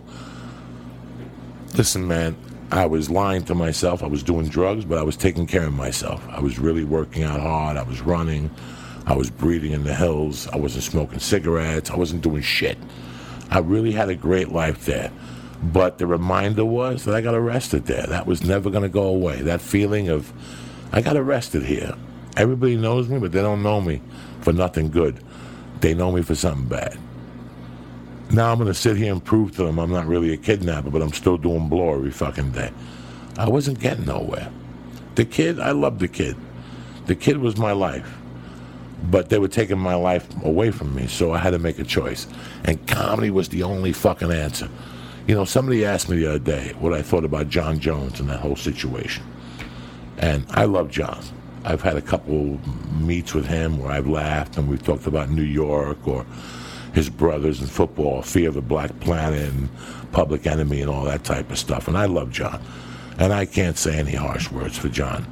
Listen, man, I was lying to myself. I was doing drugs, but I was taking care of myself. I was really working out hard. I was running. I was breathing in the hills. I wasn't smoking cigarettes. I wasn't doing shit. I really had a great life there. But the reminder was that I got arrested there. That was never going to go away. That feeling of, I got arrested here. Everybody knows me, but they don't know me for nothing good. They know me for something bad. Now I'm going to sit here and prove to them I'm not really a kidnapper, but I'm still doing blow every fucking day. I wasn't getting nowhere. The kid, I loved the kid. The kid was my life. But they were taking my life away from me, so I had to make a choice. And comedy was the only fucking answer. You know, somebody asked me the other day what I thought about John Jones and that whole situation. And I love John. I've had a couple meets with him where I've laughed and we've talked about New York or his brothers in football, Fear of the Black Planet and Public Enemy and all that type of stuff. And I love John. And I can't say any harsh words for John.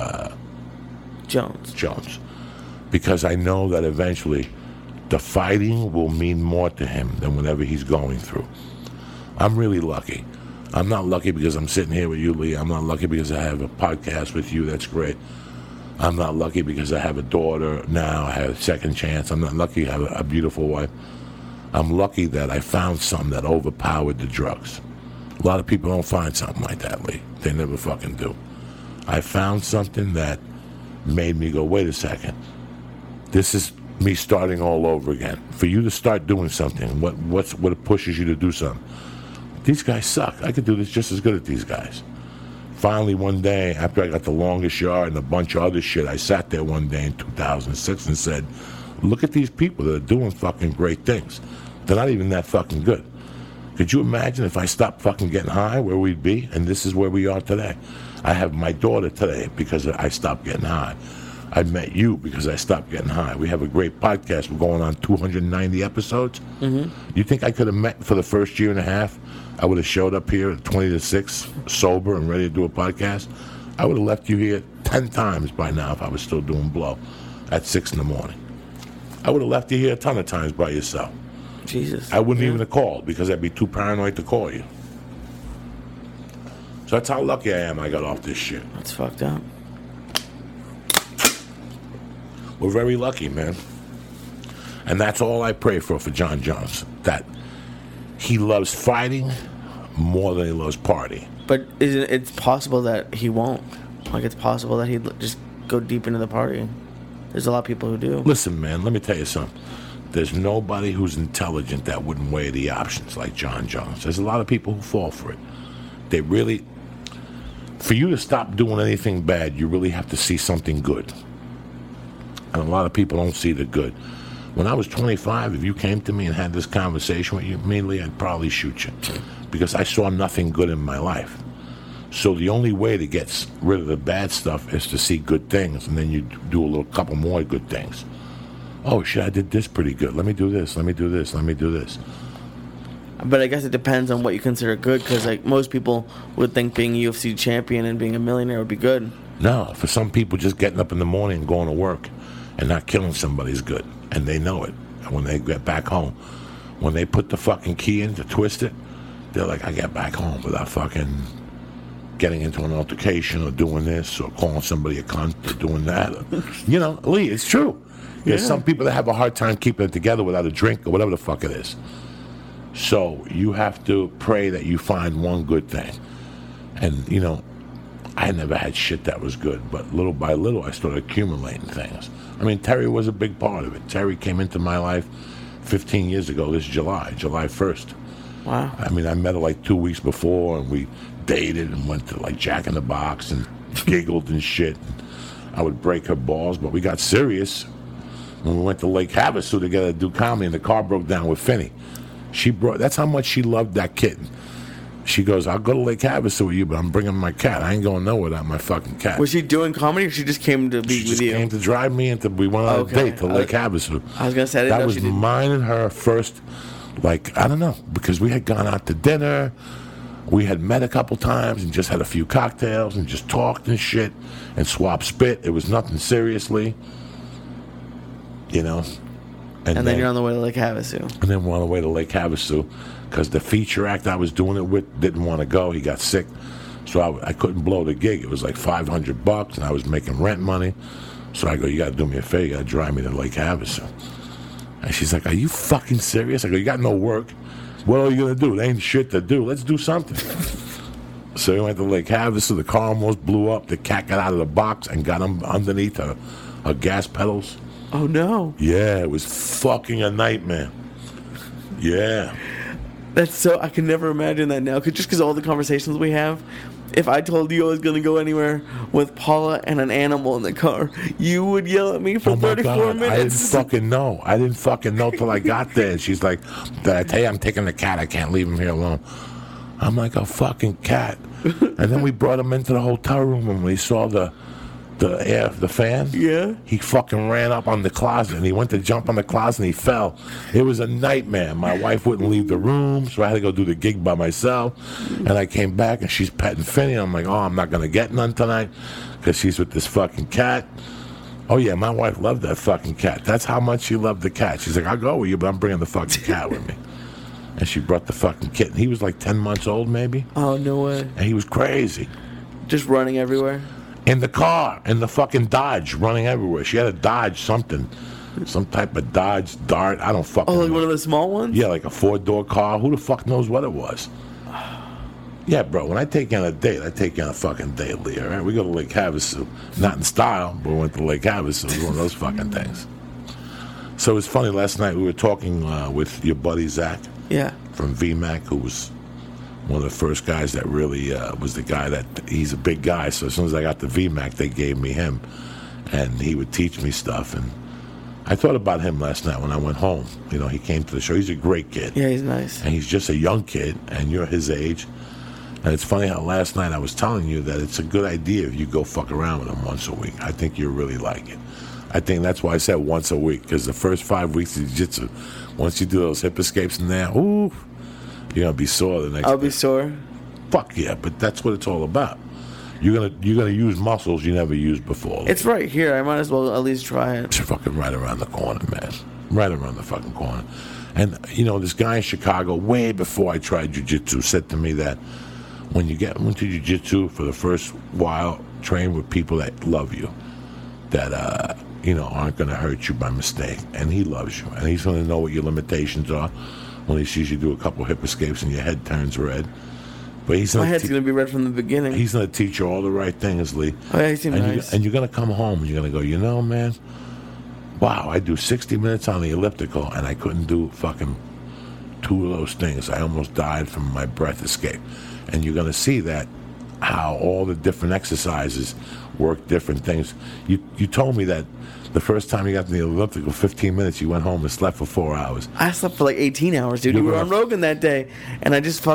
Jones. Because I know that eventually the fighting will mean more to him than whatever he's going through. I'm really lucky. I'm not lucky because I'm sitting here with you, Lee. I'm not lucky because I have a podcast with you. That's great. I'm not lucky because I have a daughter now. I have a second chance. I'm not lucky I have a beautiful wife. I'm lucky that I found something that overpowered the drugs. A lot of people don't find something like that, Lee. They never fucking do. I found something that made me go, wait a second. This is me starting all over again. For you to start doing something, what pushes you to do something? These guys suck. I could do this just as good as these guys. Finally, one day, after I got the longest yard and a bunch of other shit, I sat there one day in 2006 and said, Look at these people that are doing fucking great things. They're not even that fucking good. Could you imagine if I stopped fucking getting high, where we'd be? And this is where we are today. I have my daughter today because I stopped getting high. I met you because I stopped getting high. We have a great podcast. We're going on 290 episodes. Mm-hmm. You think I could have met for the first year and a half? I would have showed up here at 20 to 6, sober and ready to do a podcast. I would have left you here 10 times by now if I was still doing blow at 6 in the morning. I would have left you here a ton of times by yourself. Jesus. I wouldn't even have called because I'd be too paranoid to call you. So that's how lucky I am I got off this shit. That's fucked up. We're very lucky, man. And that's all I pray for John Jones. That he loves fighting more than he loves partying. But it's possible that he won't. Like, it's possible that he'd just go deep into the party. There's a lot of people who do. Listen, man, let me tell you something. There's nobody who's intelligent that wouldn't weigh the options like John Jones. There's a lot of people who fall for it. They really... For you to stop doing anything bad, you really have to see something good. And a lot of people don't see the good. When I was 25, if you came to me and had this conversation with you, immediately I'd probably shoot you. Because I saw nothing good in my life. So the only way to get rid of the bad stuff is to see good things, and then you do a couple more good things. Oh, shit, I did this pretty good. Let me do this, let me do this, let me do this. But I guess it depends on what you consider good, because like most people would think being a UFC champion and being a millionaire would be good. No, for some people, just getting up in the morning and going to work and not killing somebody is good, and they know it. And when they get back home, when they put the fucking key in to twist it, they're like, I get back home without fucking getting into an altercation or doing this or calling somebody a cunt or doing that. You know, Lee, it's true. There's some people that have a hard time keeping it together without a drink or whatever the fuck it is. So you have to pray that you find one good thing. And, you know, I never had shit that was good, but little by little I started accumulating things. I mean, Terry was a big part of it. Terry came into my life 15 years ago this July 1st. Wow. I mean, I met her like 2 weeks before, and we dated and went to like Jack in the Box and giggled and shit. And I would break her balls, but we got serious when we went to Lake Havasu together to do comedy, and the car broke down with Finney. That's how much she loved that kitten. She goes, I'll go to Lake Havasu with you, but I'm bringing my cat. I ain't going nowhere without my fucking cat. Was she doing comedy, or she just came to be with you? She came to drive me, and we went on a date to Lake Havasu. I was going to say, that was mine and her first, like, I don't know, because we had gone out to dinner. We had met a couple times and just had a few cocktails and just talked and shit and swapped spit. It was nothing seriously, you know. And then you're on the way to Lake Havasu. And then we're on the way to Lake Havasu because the feature act I was doing it with didn't want to go. He got sick. So I couldn't blow the gig. It was like $500 and I was making rent money. So I go, you got to do me a favor. You got to drive me to Lake Havasu. And she's like, are you fucking serious? I go, you got no work. What are you going to do? There ain't shit to do. Let's do something. So we went to Lake Havasu. The car almost blew up. The cat got out of the box and got him underneath her gas pedals. Oh, no. Yeah, it was fucking a nightmare. Yeah. That's so... I can never imagine that now. Just because all the conversations we have, if I told you I was going to go anywhere with Paula and an animal in the car, you would yell at me for 34 minutes. I didn't fucking know. I didn't fucking know till I got there. And she's like, did I tell you I'm taking the cat? I can't leave him here alone. I'm like, a fucking cat. And then we brought him into the hotel room and we saw the fan. Yeah. He fucking ran up on the closet and he went to jump on the closet and he fell. It was a nightmare. My wife wouldn't leave the room, so I had to go do the gig by myself. And I came back and she's petting Finney. I'm like, oh, I'm not going to get none tonight because she's with this fucking cat. Oh, yeah, my wife loved that fucking cat. That's how much she loved the cat. She's like, I'll go with you, but I'm bringing the fucking cat with me. And she brought the fucking kitten. He was like 10 months old, maybe. Oh, no way. And he was crazy. Just running everywhere? In the car, in the fucking Dodge, running everywhere. She had a Dodge something. Some type of Dodge Dart. I don't fucking know. Oh, like one of the small ones? Yeah, like a 4-door car. Who the fuck knows what it was? Yeah, bro, when I take you on a date, I take you on a fucking date, Lee, all right? We go to Lake Havasu. Not in style, but we went to Lake Havasu. It was one of those fucking things. So it was funny, last night we were talking with your buddy Zach. Yeah. From VMAC, who was one of the first guys that really was the guy that, he's a big guy, so as soon as I got the VMAC, they gave me him, and he would teach me stuff, and I thought about him last night when I went home. You know, he came to the show. He's a great kid. Yeah, he's nice. And he's just a young kid, and you're his age. And it's funny how last night I was telling you that it's a good idea if you go fuck around with him once a week. I think you'll really like it. I think that's why I said once a week, because the first 5 weeks of jiu-jitsu, once you do those hip escapes in there, ooh, you're going to be sore the next I'll day. be sore. Fuck yeah, but that's what it's all about. You're gonna use muscles you never used before. It's right here. I might as well at least try it. It's fucking right around the corner, man. Right around the fucking corner. And, you know, this guy in Chicago, way before I tried jiu-jitsu, said to me that when you get into jiu-jitsu for the first while, train with people that love you, that, you know, aren't going to hurt you by mistake. And he loves you. And he's going to know what your limitations are when he sees you do a couple hip escapes and your head turns red. But he's My head's going to be red from the beginning. He's going to teach you all the right things, Lee. Oh, yeah, he seems nice. And you're going to come home and you're going to go, you know, man, wow, I do 60 minutes on the elliptical and I couldn't do fucking 2 of those things. I almost died from my breath escape. And you're going to see that, how all the different exercises work different things. You told me that the first time you got in the elliptical, 15 minutes, you went home and slept for 4 hours. I slept for like 18 hours, dude. You were on Rogan that day, and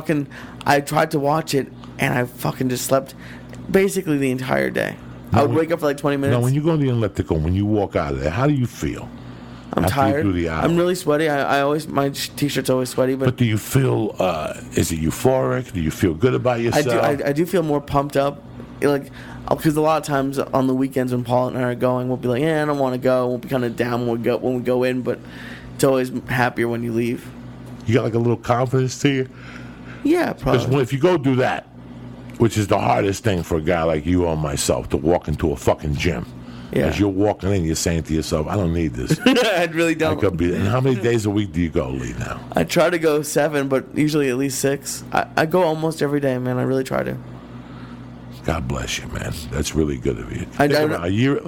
I tried to watch it, and I fucking just slept basically the entire day. I would wake up for like 20 minutes. Now, when you go to the elliptical, when you walk out of there, how do you feel? I'm after tired. You do the hour? I'm really sweaty. I always, my t-shirt's always sweaty. But do you feel, is it euphoric? Do you feel good about yourself? I do feel more pumped up. Like, because a lot of times on the weekends when Paul and I are going, we'll be like, I don't want to go. We'll be kind of down when we go in, but it's always happier when you leave. You got like a little confidence to you? Yeah, probably. Because if you go do that, which is the hardest thing for a guy like you or myself, to walk into a fucking gym. Yeah. As you're walking in, you're saying to yourself, I don't need this. I really don't. I could be. And how many days a week do you go, Lee, now? I try to go 7, but usually at least 6. I go almost every day, man. I really try to. God bless you, man. That's really good of you. A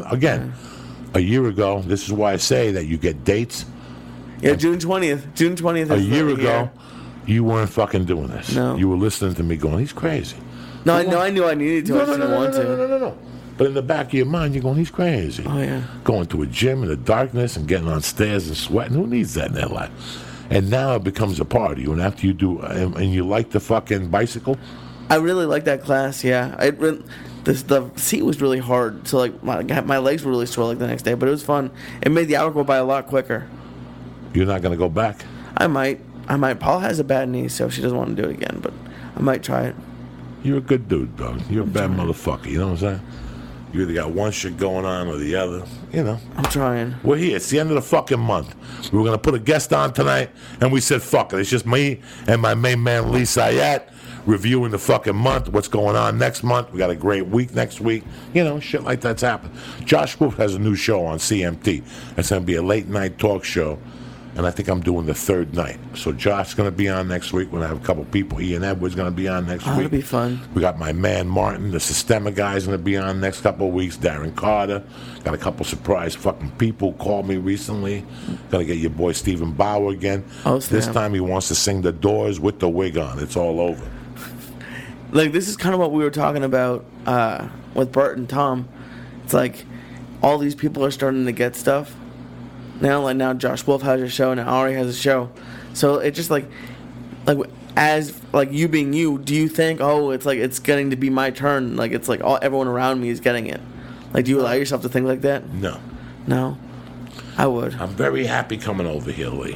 year ago, this is why I say that you get dates. Yeah, June 20th. June 20th. A year ago, you weren't fucking doing this. No. You were listening to me going, he's crazy. No, I knew I needed to. I just didn't want to. No. But in the back of your mind, you're going, he's crazy. Oh, yeah. Going to a gym in the darkness and getting on stairs and sweating. Who needs that in their life? And now it becomes a part of you. And after you do, and you like the fucking bicycle? I really like that class, yeah. The seat was really hard. So, like, my legs were really sore, like, the next day. But it was fun. It made the hour go by a lot quicker. You're not going to go back? I might. Paul has a bad knee, so she doesn't want to do it again. But I might try it. You're a good dude, dog. You're a bad motherfucker. You know what I'm saying? You either got one shit going on or the other. You know. I'm trying. We're here. It's the end of the fucking month. We were going to put a guest on tonight, and we said, fuck it. It's just me and my main man, Lee Syatt, reviewing the fucking month, what's going on next month. We got a great week next week. You know, shit like that's happened. Josh Wolf has a new show on CMT. It's going to be a late-night talk show, and I think I'm doing the 3rd night. So Josh's going to be on next week. We're going to have a couple people. Ian Edwards going to be on next week. That'll be fun. We got my man Martin, the Systema guy's going to be on next couple of weeks. Darren Carter. Got a couple surprise fucking people called me recently. Going to get your boy Stephen Bauer again. Oh, this time he wants to sing The Doors with the wig on. It's all over. Like, this is kind of what we were talking about with Bert and Tom. It's like all these people are starting to get stuff. Now Josh Wolf has a show, now Ari has a show. So it's just like as like you being you, do you think, it's like it's getting to be my turn? Like it's like everyone around me is getting it. Like, do you allow yourself to think like that? No. No? I would. I'm very happy coming over here, Lee.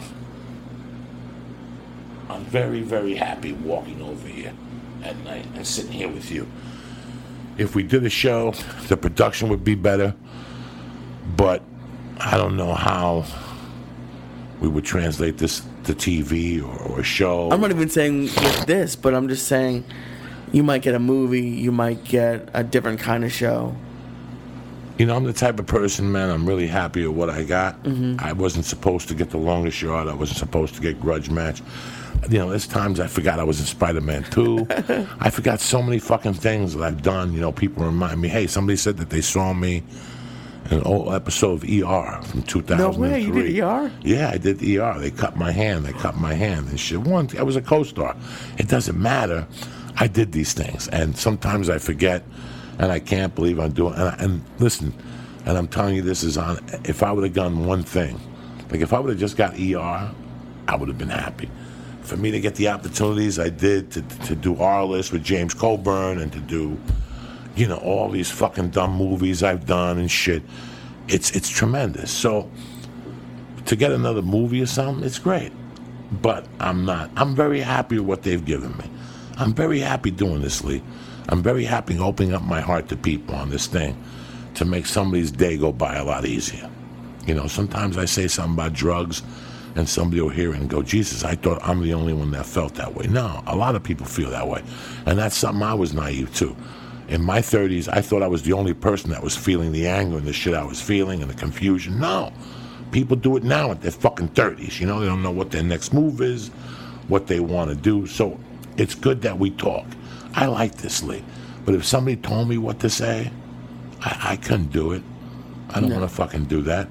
I'm very, very happy walking over here at night and sitting here with you. If we did a show, the production would be better, but I don't know how we would translate this to TV or a show. I'm not even saying with this, but I'm just saying you might get a movie, you might get a different kind of show. You know, I'm the type of person, man, I'm really happy with what I got. Mm-hmm. I wasn't supposed to get The Longest Yard. I wasn't supposed to get Grudge Match. You know, there's times I forgot I was in Spider-Man 2. I forgot so many fucking things that I've done. You know, people remind me, hey, somebody said that they saw me in an old episode of ER from 2003. No way, you did ER? Yeah, I did ER. They cut my hand and shit. I was a co-star. It doesn't matter. I did these things. And sometimes I forget, and I can't believe I'm doing it. And listen, And I'm telling you, this is on. If I would have done one thing, like if I would have just got ER, I would have been happy. For me to get the opportunities I did to do R-List with James Coburn and to do, you know, all these fucking dumb movies I've done and shit, it's tremendous. So to get another movie or something, it's great. But I'm very happy with what they've given me. I'm very happy doing this, Lee. I'm very happy opening up my heart to people on this thing to make somebody's day go by a lot easier. You know, sometimes I say something about drugs and somebody will hear it and go, Jesus, I thought I'm the only one that felt that way. No, a lot of people feel that way. And that's something I was naive to. In my 30s, I thought I was the only person that was feeling the anger and the shit I was feeling and the confusion. No. People do it now at their fucking 30s. You know, they don't know what their next move is, what they want to do. So it's good that we talk. I like this, Lee. But if somebody told me what to say, I couldn't do it. I don't want to fucking do that.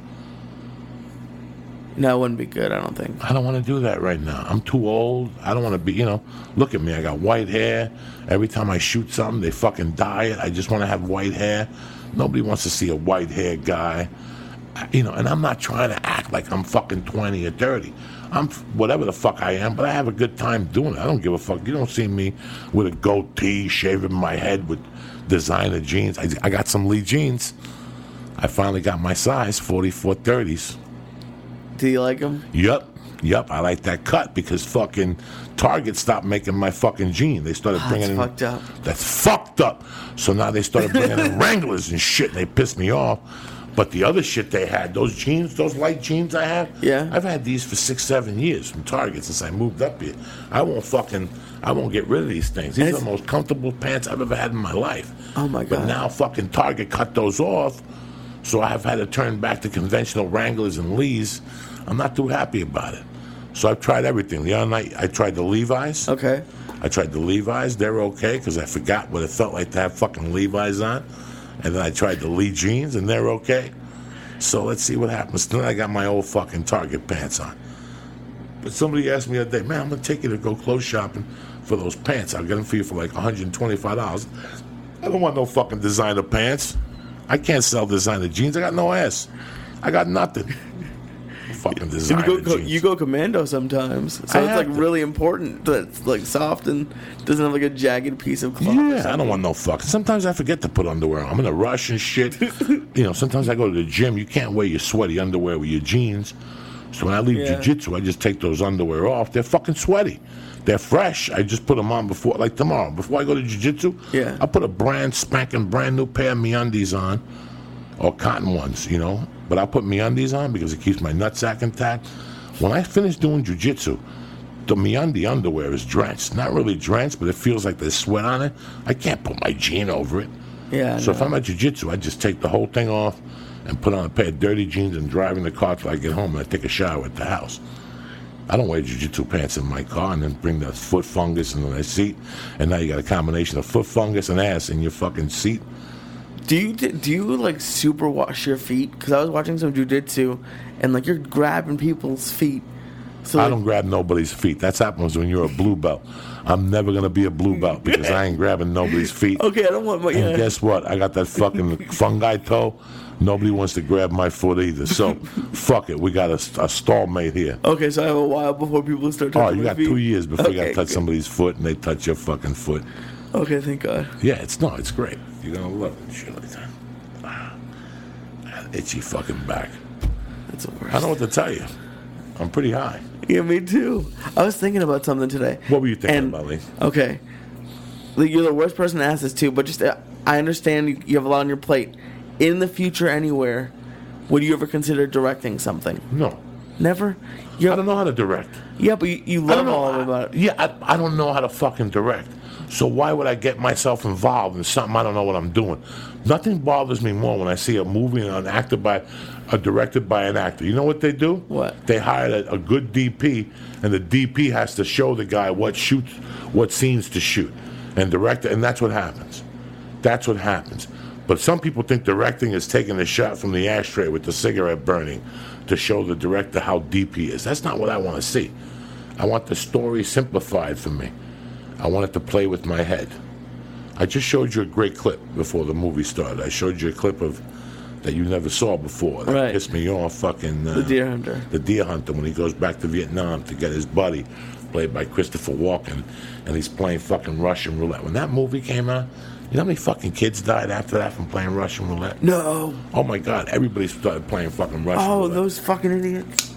No, it wouldn't be good, I don't think. I don't want to do that right now. I'm too old. I don't want to be, you know, look at me. I got white hair. Every time I shoot something, they fucking dye it. I just want to have white hair. Nobody wants to see a white-haired guy. You know, and I'm not trying to act like I'm fucking 20 or 30. I'm whatever the fuck I am, but I have a good time doing it. I don't give a fuck. You don't see me with a goatee, shaving my head with designer jeans. I got some Lee jeans. I finally got my size, 44 30s. Do you like them? Yep. I like that cut because fucking Target stopped making my fucking jean. They started bringing in... That's fucked up. That's fucked up. So now they started bringing in Wranglers and shit, and they pissed me off. But the other shit they had, those jeans, those light jeans I have, yeah, I've had these for 6-7 years from Target since I moved up here. I won't get rid of these things. These are the most comfortable pants I've ever had in my life. Oh my God. But now fucking Target cut those off, so I've had to turn back to conventional Wranglers and Lees. I'm not too happy about it. So I've tried everything. The other night I tried the Levi's. Okay. I tried the Levi's. They're okay because I forgot what it felt like to have fucking Levi's on. And then I tried the Lee jeans, and they're okay. So let's see what happens. Then I got my old fucking Target pants on. But somebody asked me the other day, man, I'm going to take you to go clothes shopping for those pants. I'll get them for you for like $125. I don't want no fucking designer pants. I can't sell designer jeans. I got no ass. I got nothing. Fucking designer jeans. You go commando sometimes, so it's like really important that it's like soft and doesn't have like a jagged piece of cloth. Yeah, I don't want no fucking. Sometimes I forget to put underwear on. I'm in a rush and shit. You know, sometimes I go to the gym. You can't wear your sweaty underwear with your jeans. So when I leave jiu-jitsu, I just take those underwear off. They're fucking sweaty. They're fresh. I just put them on before, like tomorrow. Before I go to jiu-jitsu, I put a brand new pair of MeUndies on, or cotton ones, you know. But I put MeUndies on because it keeps my nutsack intact. When I finish doing jiu-jitsu, the MeUndies underwear is drenched. Not really drenched, but it feels like there's sweat on it. I can't put my jean over it. Yeah. So if I'm at jiu-jitsu, I just take the whole thing off and put on a pair of dirty jeans and drive in the car till I get home and I take a shower at the house. I don't wear jiu-jitsu pants in my car and then bring the foot fungus in the seat. And now you got a combination of foot fungus and ass in your fucking seat. Do you like super wash your feet? Because I was watching some jiu-jitsu and like you're grabbing people's feet. So I don't grab nobody's feet. That happens when you're a blue belt. I'm never going to be a blue belt because I ain't grabbing nobody's feet. Okay, I don't want my... And guess what? I got that fucking fungi toe. Nobody wants to grab my foot either. So, fuck it. We got a stallmate here. Okay, so I have a while before people start touching my feet. You got 2 years before you got to touch somebody's foot and they touch your fucking foot. Okay, thank God. Yeah, it's great. You're going to love it. Shit like that. Itchy fucking back. That's the worst. I don't know what to tell you. I'm pretty high. Yeah, me too. I was thinking about something today. What were you thinking about, Lee? Okay. You're the worst person to ask this to, but just I understand you have a lot on your plate. In the future, anywhere, would you ever consider directing something? No. Never? I don't know how to direct. Yeah, but you love all about it. Yeah, I don't know how to fucking direct. So why would I get myself involved in something I don't know what I'm doing? Nothing bothers me more when I see a movie directed by an actor. You know what they do? What? They hire a good DP, and the DP has to show the guy what scenes to shoot, and direct it, and that's what happens. That's what happens. But some people think directing is taking a shot from the ashtray with the cigarette burning to show the director how deep he is. That's not what I want to see. I want the story simplified for me. I want it to play with my head. I just showed you a great clip before the movie started. I showed you a clip of that you never saw before. That Right. pissed me off. Fucking The Deer Hunter. The Deer Hunter, when he goes back to Vietnam to get his buddy, played by Christopher Walken, and he's playing fucking Russian roulette. When that movie came out, you know how many fucking kids died after that from playing Russian roulette? No. Oh my God, everybody started playing fucking Russian Oh, roulette. those fucking idiots.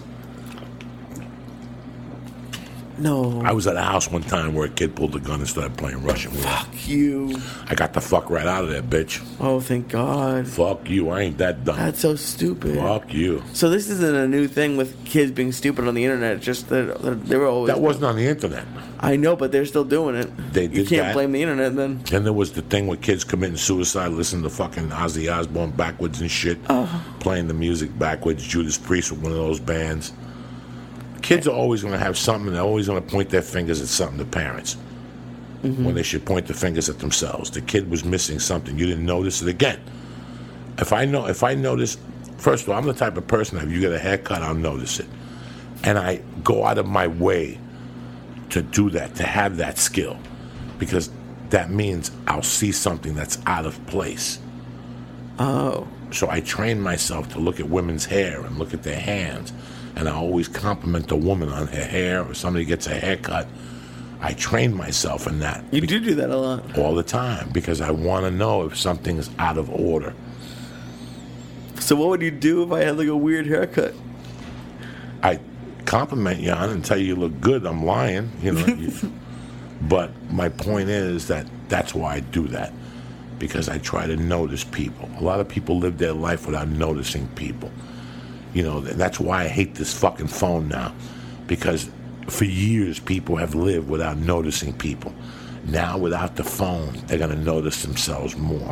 No. I was at a house one time where a kid pulled a gun and started playing Russian roulette. Fuck you. I got the fuck right out of there, bitch. Oh, thank God. Fuck you, I ain't that dumb. That's so stupid. Fuck you. So this isn't a new thing with kids being stupid on the internet. It's just that they were always. That wasn't on the internet. I know, but they're still doing it. They You did can't that. blame the internet then. Then there was the thing with kids committing suicide, listening to fucking Ozzy Osbourne backwards and shit, playing the music backwards. Judas Priest with one of those bands. Kids are always going to have something. They're always going to point their fingers at something to parents when they should point the fingers at themselves. The kid was missing something. You didn't notice it again. If I notice, first of all, I'm the type of person that if you get a haircut, I'll notice it, and I go out of my way to do that, to have that skill, because that means I'll see something that's out of place. Oh. So I train myself to look at women's hair and look at their hands, and I always compliment a woman on her hair, or somebody gets a haircut. I train myself in that. You do that a lot. All the time, because I want to know if something's out of order. So what would you do if I had like a weird haircut? I compliment you on it and tell you look good. I'm lying, you know. But my point is that that's why I do that, because I try to notice people. A lot of people live their life without noticing people. You know, that's why I hate this fucking phone now, because for years people have lived without noticing people. Now, without the phone, they're going to notice themselves more.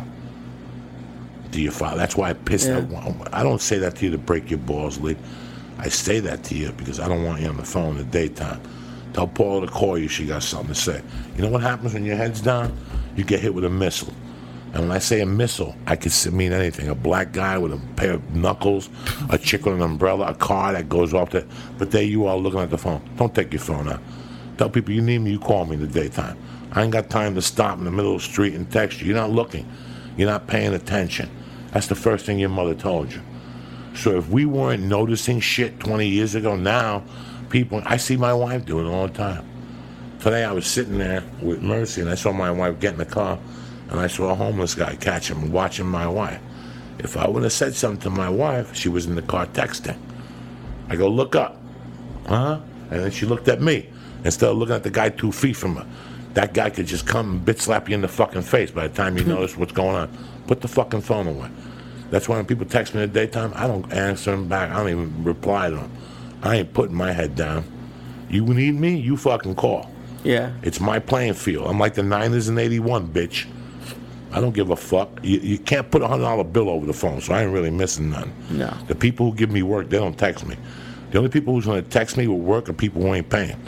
Do you follow? That's why I pissed. Yeah. I don't say that to you to break your balls, Lee. I say that to you because I don't want you on the phone in the daytime. Tell Paula to call you. She got something to say. You know what happens when your head's down? You get hit with a missile. And when I say a missile, I could mean anything. A black guy with a pair of knuckles, a chick with an umbrella, a car that goes off there. But there you are looking at the phone. Don't take your phone out. Tell people you need me, you call me in the daytime. I ain't got time to stop in the middle of the street and text you. You're not looking. You're not paying attention. That's the first thing your mother told you. So if we weren't noticing shit 20 years ago, now people, I see my wife do it all the time. Today I was sitting there with Mercy and I saw my wife get in the car and I saw a homeless guy catch him watching my wife. If I would have said something to my wife, she was in the car texting. I go, look up. Huh? And then she looked at me instead of looking at the guy 2 feet from her. That guy could just come and bitch slap you in the fucking face by the time you notice what's going on. Put the fucking phone away. That's why when people text me in the daytime, I don't answer them back. I don't even reply to them. I ain't putting my head down. You need me? You fucking call. Yeah. It's my playing field. I'm like the Niners in '81, bitch. I don't give a fuck. You can't put a $100 bill over the phone, so I ain't really missing none. No. The people who give me work, they don't text me. The only people who's going to text me with work are people who ain't paying.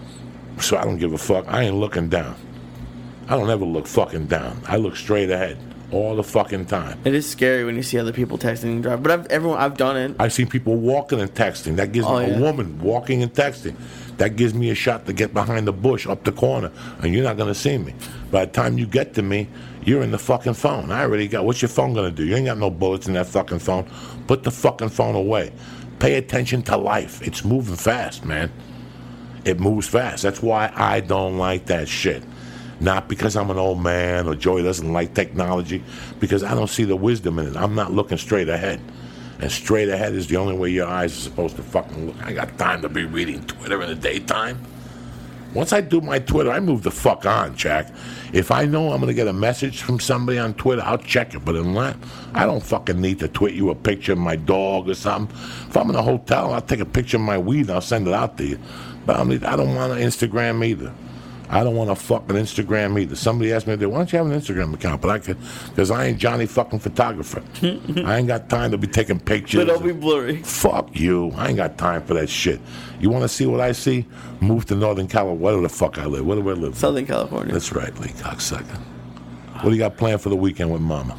So I don't give a fuck. I ain't looking down. I don't ever look fucking down. I look straight ahead all the fucking time. It is scary when you see other people texting and driving. But I've done it. I've seen people walking and texting. That gives me a woman walking and texting. That gives me a shot to get behind the bush up the corner, and you're not going to see me. By the time you get to me, you're in the fucking phone. I already got. What's your phone going to do? You ain't got no bullets in that fucking phone. Put the fucking phone away. Pay attention to life. It's moving fast, man. It moves fast. That's why I don't like that shit. Not because I'm an old man or Joey doesn't like technology, because I don't see the wisdom in it. I'm not looking straight ahead. And straight ahead is the only way your eyes are supposed to fucking look. I got time to be reading Twitter in the daytime. Once I do my Twitter, I move the fuck on, Jack. If I know I'm going to get a message from somebody on Twitter, I'll check it. But in that, I don't fucking need to tweet you a picture of my dog or something. If I'm in a hotel, I'll take a picture of my weed and I'll send it out to you. But I don't want an Instagram either. I don't want a fucking Instagram either. Somebody asked me, why don't you have an Instagram account? But I could, because I ain't Johnny fucking photographer. I ain't got time to be taking pictures. But don't be blurry. Fuck you. I ain't got time for that shit. You want to see what I see? Move to Northern California. Where the fuck I live? Where do I live? Southern California. That's right, Lee cocksucker. What do you got planned for the weekend with Mama?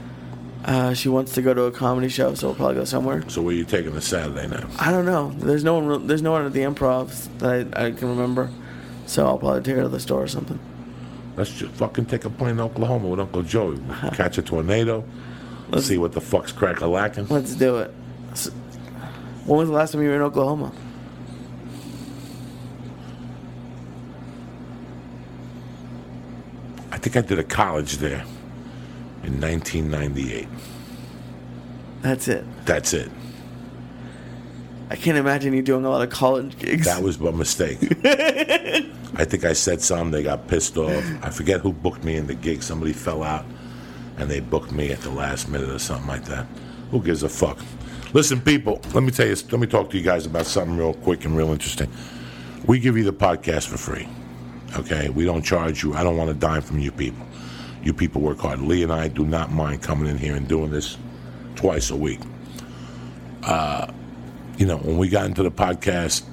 She wants to go to a comedy show, so we'll probably go somewhere. So where are you taking the Saturday night? I don't know. There's no one at the Improv that I can remember. So I'll probably take her to the store or something. Let's just fucking take a plane to Oklahoma with Uncle Joey. Catch a tornado. See what the fuck's crack-a-lacking. Let's do it. When was the last time you were in Oklahoma? I think I did a college there in 1998. That's it. That's it. I can't imagine you doing a lot of college gigs. That was a mistake. I think I said something. They got pissed off. I forget who booked me in the gig. Somebody fell out, and they booked me at the last minute or something like that. Who gives a fuck? Listen, people, let me talk to you guys about something real quick and real interesting. We give you the podcast for free, okay? We don't charge you. I don't want a dime from you people. You people work hard. Lee and I do not mind coming in here and doing this twice a week. When we got into the podcast,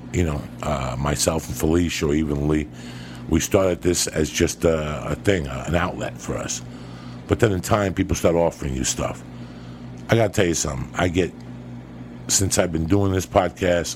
myself and Felicia or even Lee, we started this as just a thing, an outlet for us. But then in time, people start offering you stuff. I got to tell you something. Since I've been doing this podcast,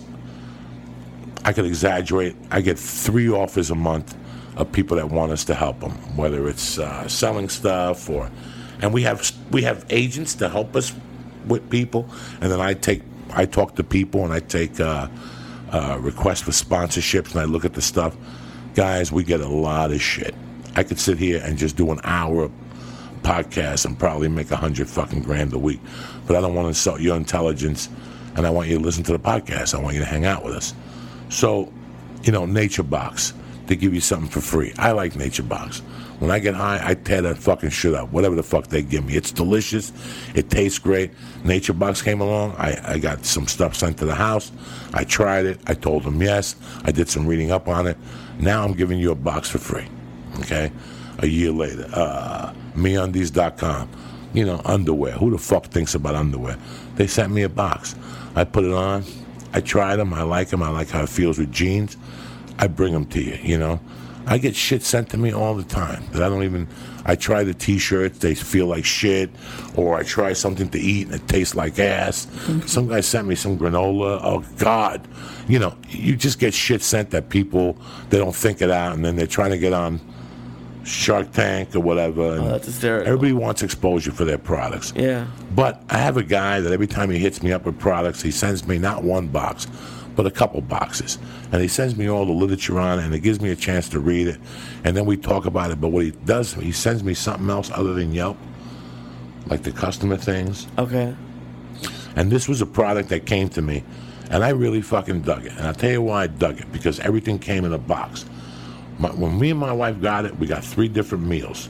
I could exaggerate. I get 3 offers a month of people that want us to help them, whether it's selling stuff and we have agents to help us with people, and then I talk to people and I take requests for sponsorships and I look at the stuff. Guys, we get a lot of shit. I could sit here and just do an hour podcast and probably make $100,000 a week, but I don't want to insult your intelligence, and I want you to listen to the podcast. I want you to hang out with us. So, Nature Box, they give you something for free. I like Nature Box. When I get high, I tear that fucking shit up, whatever the fuck they give me. It's delicious. It tastes great. Nature Box came along. I got some stuff sent to the house. I tried it. I told them yes. I did some reading up on it. Now I'm giving you a box for free, okay? A year later. MeUndies.com. Underwear. Who the fuck thinks about underwear? They sent me a box. I put it on. I tried them. I like them. I like how it feels with jeans. I bring them to you, I get shit sent to me all the time that I try the T-shirts, they feel like shit, or I try something to eat and it tastes like ass. Some guy sent me some granola. Oh, God. You just get shit sent that people, they don't think it out, and then they're trying to get on Shark Tank or whatever. And that's hysterical. Everybody wants exposure for their products. Yeah. But I have a guy that every time he hits me up with products, he sends me not one box, but a couple boxes. And he sends me all the literature on it, and it gives me a chance to read it. And then we talk about it. But what he does, he sends me something else other than Yelp, like the customer things. Okay. And this was a product that came to me, and I really fucking dug it. And I'll tell you why I dug it, because everything came in a box. When me and my wife got it, we got 3 different meals.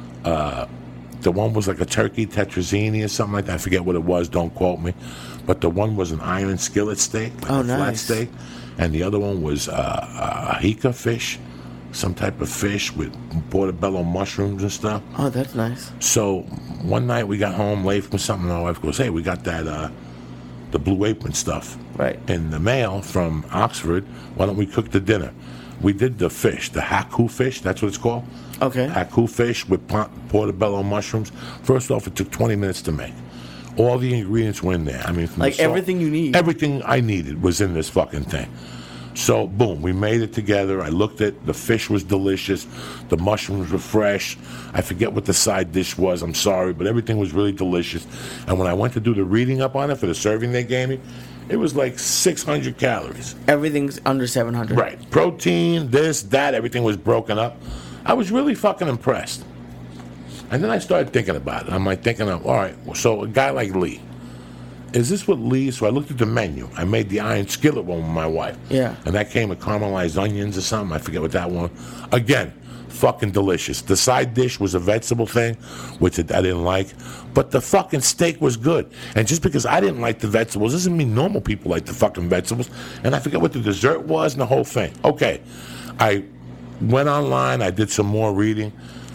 The one was like a turkey tetrazzini or something like that. I forget what it was. Don't quote me. But the one was an iron skillet steak, like a flat steak. And the other one was a hika fish, some type of fish with portobello mushrooms and stuff. Oh, that's nice. So one night we got home late from something, and my wife goes, hey, we got that the Blue Apron stuff in the mail from Oxford. Why don't we cook the dinner? We did the fish, the haku fish, that's what it's called. Okay. Haku fish with portobello mushrooms. First off, it took 20 minutes to make. All the ingredients were in there. I mean, from like everything you need. Everything I needed was in this fucking thing. So, boom, we made it together. I looked at the fish was delicious. The mushrooms were fresh. I forget what the side dish was. I'm sorry, but everything was really delicious. And when I went to do the reading up on it for the serving they gave me, it was like 600 calories. Everything's under 700. Right. Protein, this, that, everything was broken up. I was really fucking impressed. And then I started thinking about it. I'm like thinking of, all right, so a guy like Lee, is this what Lee, so I looked at the menu. I made the iron skillet one with my wife. Yeah. And that came with caramelized onions or something. I forget what that one. Again, fucking delicious. The side dish was a vegetable thing, which I didn't like. But the fucking steak was good. And just because I didn't like the vegetables doesn't mean normal people like the fucking vegetables. And I forget what the dessert was and the whole thing. Okay. I went online. I did some more reading.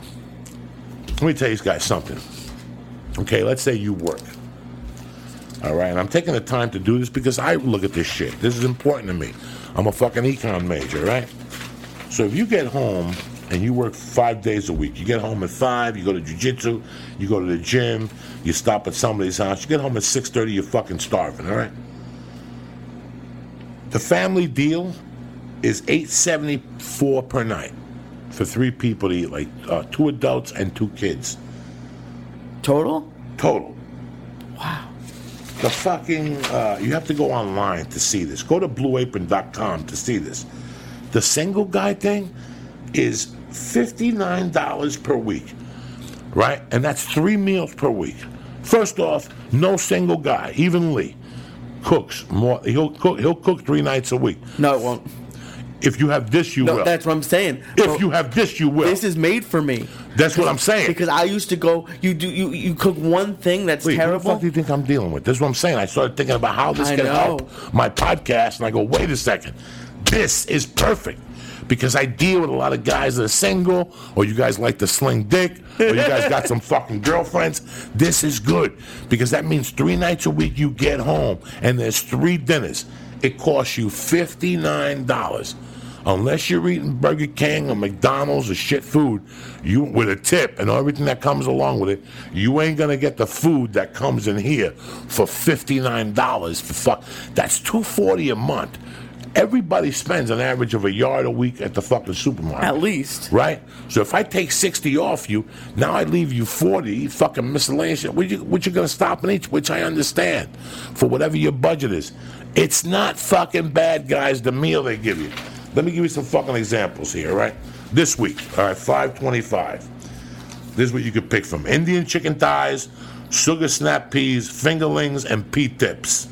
Let me tell you guys something. Okay, let's say you work. All right, and I'm taking the time to do this because I look at this shit. This is important to me. I'm a fucking econ major, right? So if you get home and you work 5 days a week, you get home at 5, you go to jiu-jitsu, you go to the gym, you stop at somebody's house, you get home at 6:30, you're fucking starving, all right? The family deal is $8.74 per night for 3 people to eat, like 2 adults and 2 kids. Total? Total. Wow. The fucking, you have to go online to see this. Go to blueapron.com to see this. The single guy thing is $59 per week, right? And that's 3 meals per week. First off, no single guy, even Lee, cooks more. He'll cook 3 nights a week. No, it won't. If you have this, you will. That's what I'm saying. If you have this, you will. This is made for me. That's what I'm saying. Because I used to go, you cook one thing that's terrible. What the fuck do you think I'm dealing with? This is what I'm saying. I started thinking about how this can help my podcast, and I go, wait a second. This is perfect. Because I deal with a lot of guys that are single, or you guys like to sling dick, or you guys got some fucking girlfriends. This is good. Because that means 3 nights a week you get home, and there's 3 dinners. It costs you $59. Unless you're eating Burger King or McDonald's or shit food, you with a tip and everything that comes along with it, you ain't gonna get the food that comes in here for $59. That's $240 a month. Everybody spends an average of $1 a week at the fucking supermarket. At least. Right? So if I take 60 off you, now I leave you 40 fucking miscellaneous. What you gonna stop and eat? Which I understand. For whatever your budget is. It's not fucking bad, guys, the meal they give you. Let me give you some fucking examples here, right? This week, all right, $5.25. This is what you could pick from. Indian chicken thighs, sugar snap peas, fingerlings, and pea tips.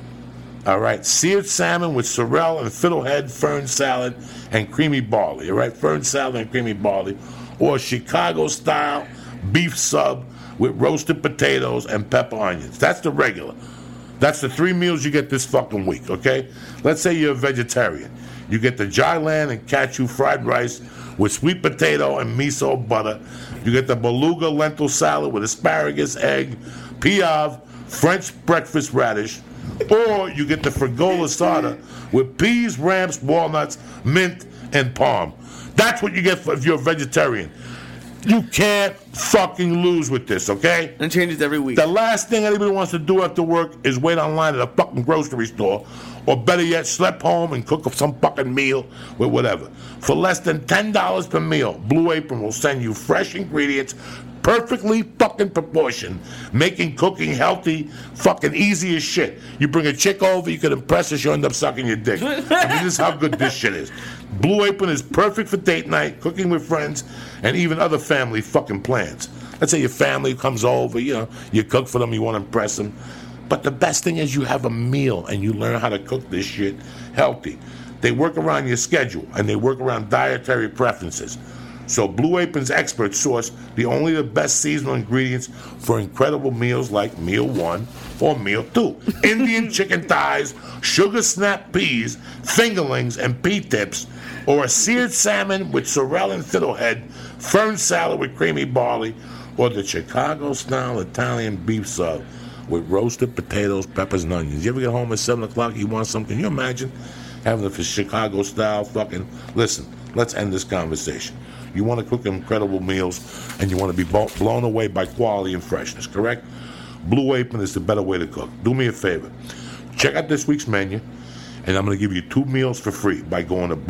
All right, seared salmon with sorrel and fiddlehead, fern salad, and creamy barley. All right, fern salad and creamy barley. Or Chicago-style beef sub with roasted potatoes and pepper onions. That's the regular. That's the 3 meals you get this fucking week, okay? Let's say you're a vegetarian. You get the Jailan and cashew fried rice with sweet potato and miso butter. You get the beluga lentil salad with asparagus, egg, piave, French breakfast radish. Or you get the frigola asada with peas, ramps, walnuts, mint, and palm. That's what you get if you're a vegetarian. You can't fucking lose with this, okay? And it changes every week. The last thing anybody wants to do after work is wait online at a fucking grocery store, or better yet, slip home and cook up some fucking meal with whatever. For less than $10 per meal, Blue Apron will send you fresh ingredients, perfectly fucking proportioned, making cooking healthy fucking easy as shit. You bring a chick over, you can impress her, she'll end up sucking your dick. I mean, this is how good this shit is. Blue Apron is perfect for date night, cooking with friends, and even other family fucking plans. Let's say your family comes over, you cook for them, you want to impress them. But the best thing is you have a meal and you learn how to cook this shit healthy. They work around your schedule and they work around dietary preferences. So Blue Apron's experts source the best seasonal ingredients for incredible meals like Meal 1 or Meal 2. Indian chicken thighs, sugar snap peas, fingerlings, and pea tips, or a seared salmon with sorrel and fiddlehead, fern salad with creamy barley, or the Chicago-style Italian beef sub with roasted potatoes, peppers, and onions. You ever get home at 7 o'clock, you want something? Can you imagine having the Chicago-style fucking... Listen, let's end this conversation. You want to cook incredible meals, and you want to be blown away by quality and freshness, correct? Blue Apron is the better way to cook. Do me a favor. Check out this week's menu, and I'm going to give you 2 meals for free by going to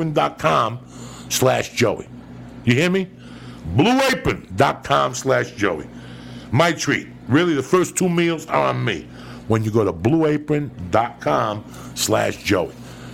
blueapron.com/Joey. You hear me? blueapron.com/Joey. My treat. Really, the first 2 meals are on me when you go to blueapron.com/Joey.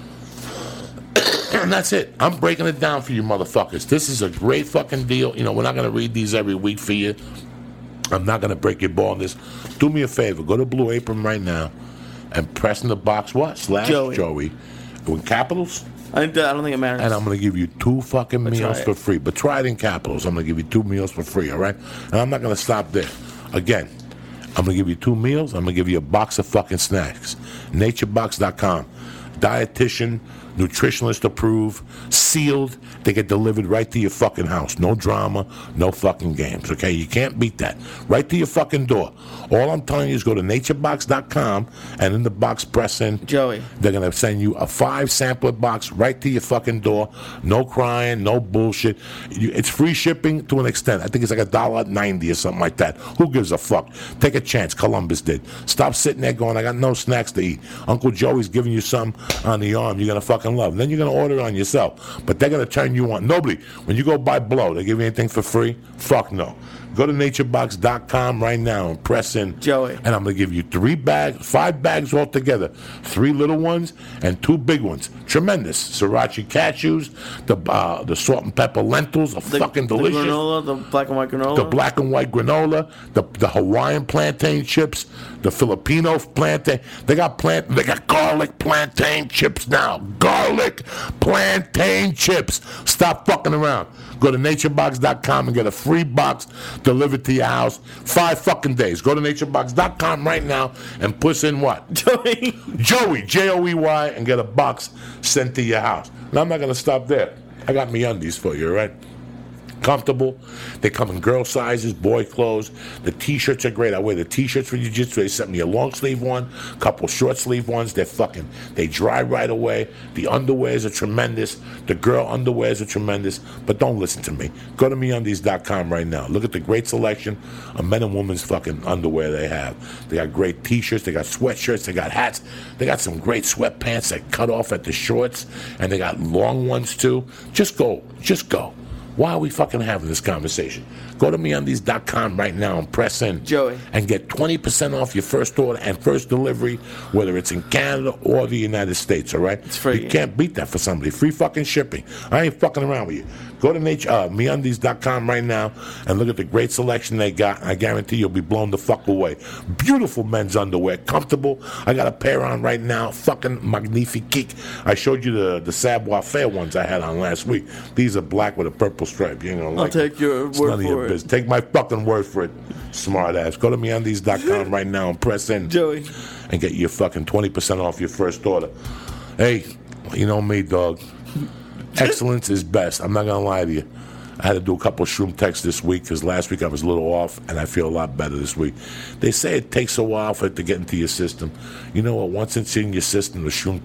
And that's it. I'm breaking it down for you motherfuckers. This is a great fucking deal. We're not going to read these every week for you. I'm not going to break your ball on this. Do me a favor. Go to Blue Apron right now and press in the box what? /Joey. With capitals? I don't think it matters. And I'm going to give you 2 fucking meals for free. But try it in capitals. I'm going to give you 2 meals for free, all right? And I'm not going to stop there. Again, I'm going to give you 2 meals. I'm going to give you a box of fucking snacks. Naturebox.com. Dietitian, nutritionist approved, sealed. They get delivered right to your fucking house. No drama, no fucking games, okay? You can't beat that. Right to your fucking door. All I'm telling you is go to naturebox.com and in the box press in Joey. They're going to send you a 5 sampler box right to your fucking door. No crying, no bullshit. It's free shipping to an extent. I think it's like $1.90 or something like that. Who gives a fuck? Take a chance. Columbus did. Stop sitting there going, I got no snacks to eat. Uncle Joey's giving you some on the arm you're going to fucking love. And then you're going to order it on yourself. But they're going to turn you on. Nobody, when you go buy blow, they give you anything for free? Fuck no. Go to naturebox.com right now and press in. Joey. And I'm going to give you 5 bags altogether. 3 little ones and 2 big ones. Tremendous. Sriracha cashews, the salt and pepper lentils are fucking delicious. The granola, the black and white granola. The black and white granola, the Hawaiian plantain chips, the Filipino plantain. They got garlic plantain chips now. Garlic plantain chips. Stop fucking around. Go to naturebox.com and get a free box delivered to your house 5 fucking days. Go to naturebox.com right now and push in what? Joey. Joey, Joey, and get a box sent to your house. Now, I'm not going to stop there. I got me undies for you, all right? Comfortable. They come in girl sizes, boy clothes. The T-shirts are great. I wear the T-shirts for jiu-jitsu. They sent me a long sleeve one, a couple short sleeve ones. They dry right away. The underwears are tremendous. The girl underwears are tremendous. But don't listen to me. Go to MeUndies.com right now. Look at the great selection of men and women's fucking underwear they have. They got great T-shirts. They got sweatshirts. They got hats. They got some great sweatpants that cut off at the shorts. And they got long ones too. Just go. Just go. Why are we fucking having this conversation? Go to MeUndies.com right now and press in. Joey. And get 20% off your first order and first delivery, whether it's in Canada or the United States, all right? It's free. You can't beat that for somebody. Free fucking shipping. I ain't fucking around with you. Go to MeUndies.com right now and look at the great selection they got. I guarantee you'll be blown the fuck away. Beautiful men's underwear. Comfortable. I got a pair on right now. Fucking magnifique. I showed you the Savoir Faire ones I had on last week. These are black with a purple stripe. You ain't gonna like I'll take your word for it. Take my fucking word for it, smart ass. Go to MeUndies.com right now and press in. Joey. And get your fucking 20% off your first order. Hey, you know me, dog. Excellence is best. I'm not going to lie to you. I had to do a couple of shroom texts this week because last week I was a little off, and I feel a lot better this week. They say it takes a while for it to get into your system. You know what? Once it's in your system, the shroom,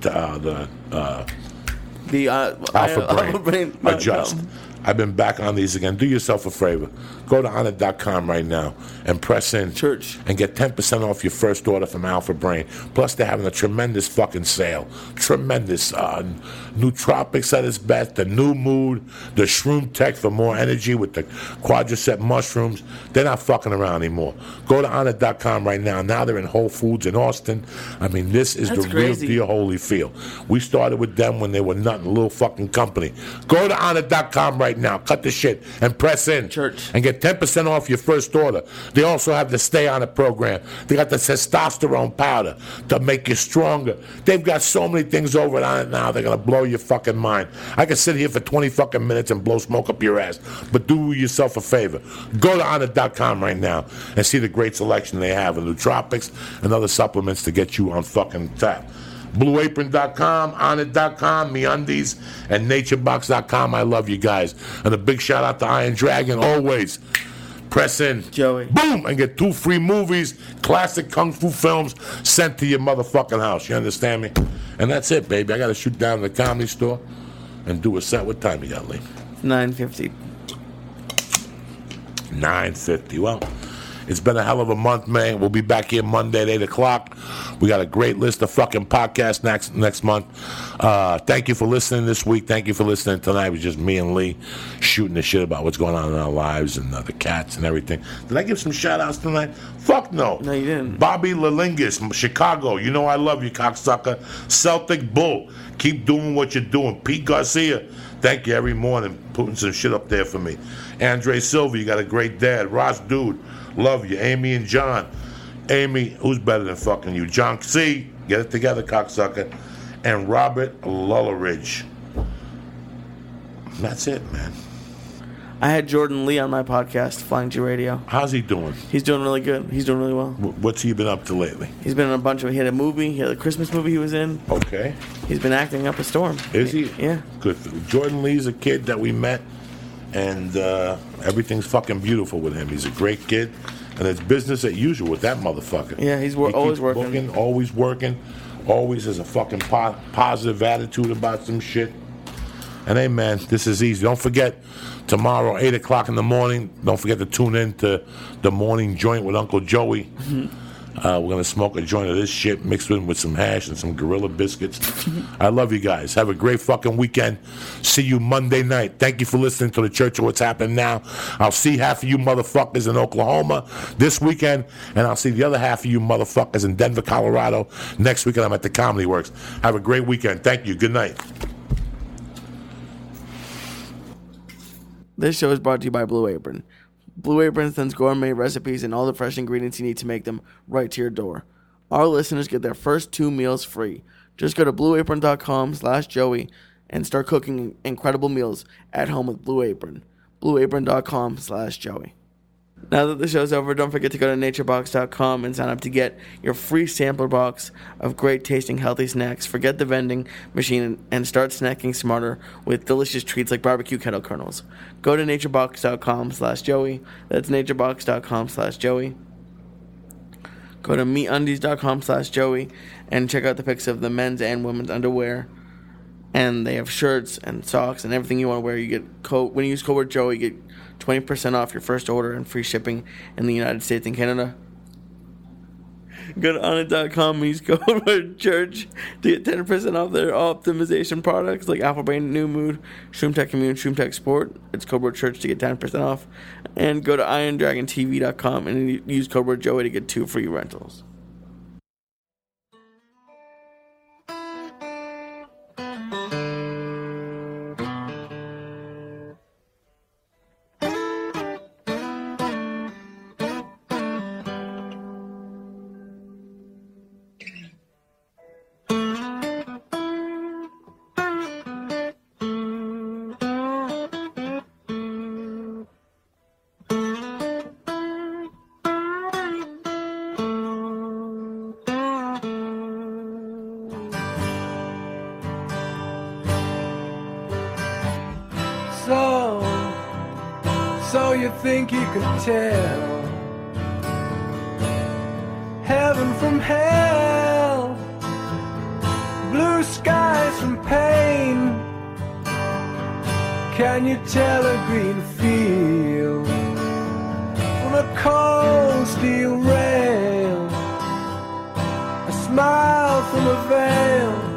Alpha Brain adjust. I've been back on these again. Do yourself a favor. Go to Honor.com right now and press in. Church. And get 10% off your first order from Alpha Brain. Plus, they're having a tremendous fucking sale. Tremendous. Nootropics at its best. The New Mood. The Shroom Tech for more energy with the quadricep mushrooms. They're not fucking around anymore. Go to Honor.com right now. Now they're in Whole Foods in Austin. I mean, this is That's the crazy. real deal Holyfield. We started with them when they were nothing, a little fucking company. Go to Honor.com right now. Cut the shit and press in. Church. And get 10% off your first order. They also have the Stay On It program. They got the testosterone powder to make you stronger. They've got so many things over it on it now. They're going to blow your fucking mind. I can sit here for 20 fucking minutes and blow smoke up your ass. But do yourself a favor. Go to Honor.com right now and see the great selection they have of nootropics and other supplements to get you on fucking tap. BlueApron.com, Honor.com, MeUndies, and NatureBox.com. I love you guys. And a big shout out to Iron Dragon, always. Press in. Joey. Boom! And get 2 free movies, classic kung fu films, sent to your motherfucking house. You understand me? And that's it, baby. I got to shoot down to the Comedy Store and do a set. What time you got, Lee? 9:50. 9:50. Well, it's been a hell of a month, man. We'll be back here Monday at 8 o'clock. We got a great list of fucking podcasts next month. Thank you for listening this week. Thank you for listening tonight. It was just me and Lee shooting the shit about what's going on in our lives and the cats and everything. Did I give some shout-outs tonight? Fuck no. No, you didn't. Bobby Lalingus, Chicago. You know I love you, cocksucker. Celtic Bull. Keep doing what you're doing. Pete Garcia. Thank you every morning putting some shit up there for me. Andre Silva, you got a great dad. Ross Dude. Love you. Amy and John. Amy, who's better than fucking you? John C. Get it together, cocksucker. And Robert Lulleridge. That's it, man. I had Jordan Lee on my podcast, Flying G Radio. How's he doing? He's doing really good. He's doing really well. What's he been up to lately? He's been in a bunch of. He had a movie. He had a Christmas movie he was in. Okay. He's been acting up a storm. Is he? Yeah. Good. Jordan Lee's a kid that we met, and everything's fucking beautiful with him. He's a great kid, and it's business as usual with that motherfucker. Yeah, he's He always keeps working. Always working. Always has a fucking positive attitude about some shit. And hey, man, this is easy. Don't forget, tomorrow, 8 o'clock in the morning, don't forget to tune in to The Morning Joint with Uncle Joey. We're going to smoke a joint of this shit mixed in with some hash and some Gorilla biscuits. I love you guys. Have a great fucking weekend. See you Monday night. Thank you for listening to the Church of What's Happening Now. I'll see half of you motherfuckers in Oklahoma this weekend, and I'll see the other half of you motherfuckers in Denver, Colorado next weekend. I'm at the Comedy Works. Have a great weekend. Thank you. Good night. This show is brought to you by Blue Apron. Blue Apron sends gourmet recipes and all the fresh ingredients you need to make them right to your door. Our listeners get their first 2 meals free. Just go to blueapron.com/Joey and start cooking incredible meals at home with Blue Apron. blueapron.com/Joey. Now that the show's over, don't forget to go to naturebox.com and sign up to get your free sampler box of great tasting healthy snacks. Forget the vending machine and start snacking smarter with delicious treats like barbecue kettle kernels. Go to naturebox.com/Joey. That's naturebox.com/Joey. Go to meundies.com/Joey and check out the pics of the men's and women's underwear. And they have shirts and socks and everything you want to wear. You get when you use code word Joey, you get 20% off your first order and free shipping in the United States and Canada. Go to onnit.com and use code word church to get 10% off their optimization products like Apple Brain, New Mood, ShroomTech Immune, ShroomTech Sport. It's code word church to get 10% off. And go to IronDragonTV.com and use code word Joey to get 2 free rentals. So you think you could tell heaven from hell, blue skies from pain? Can you tell a green field from a cold steel rail, a smile from a veil?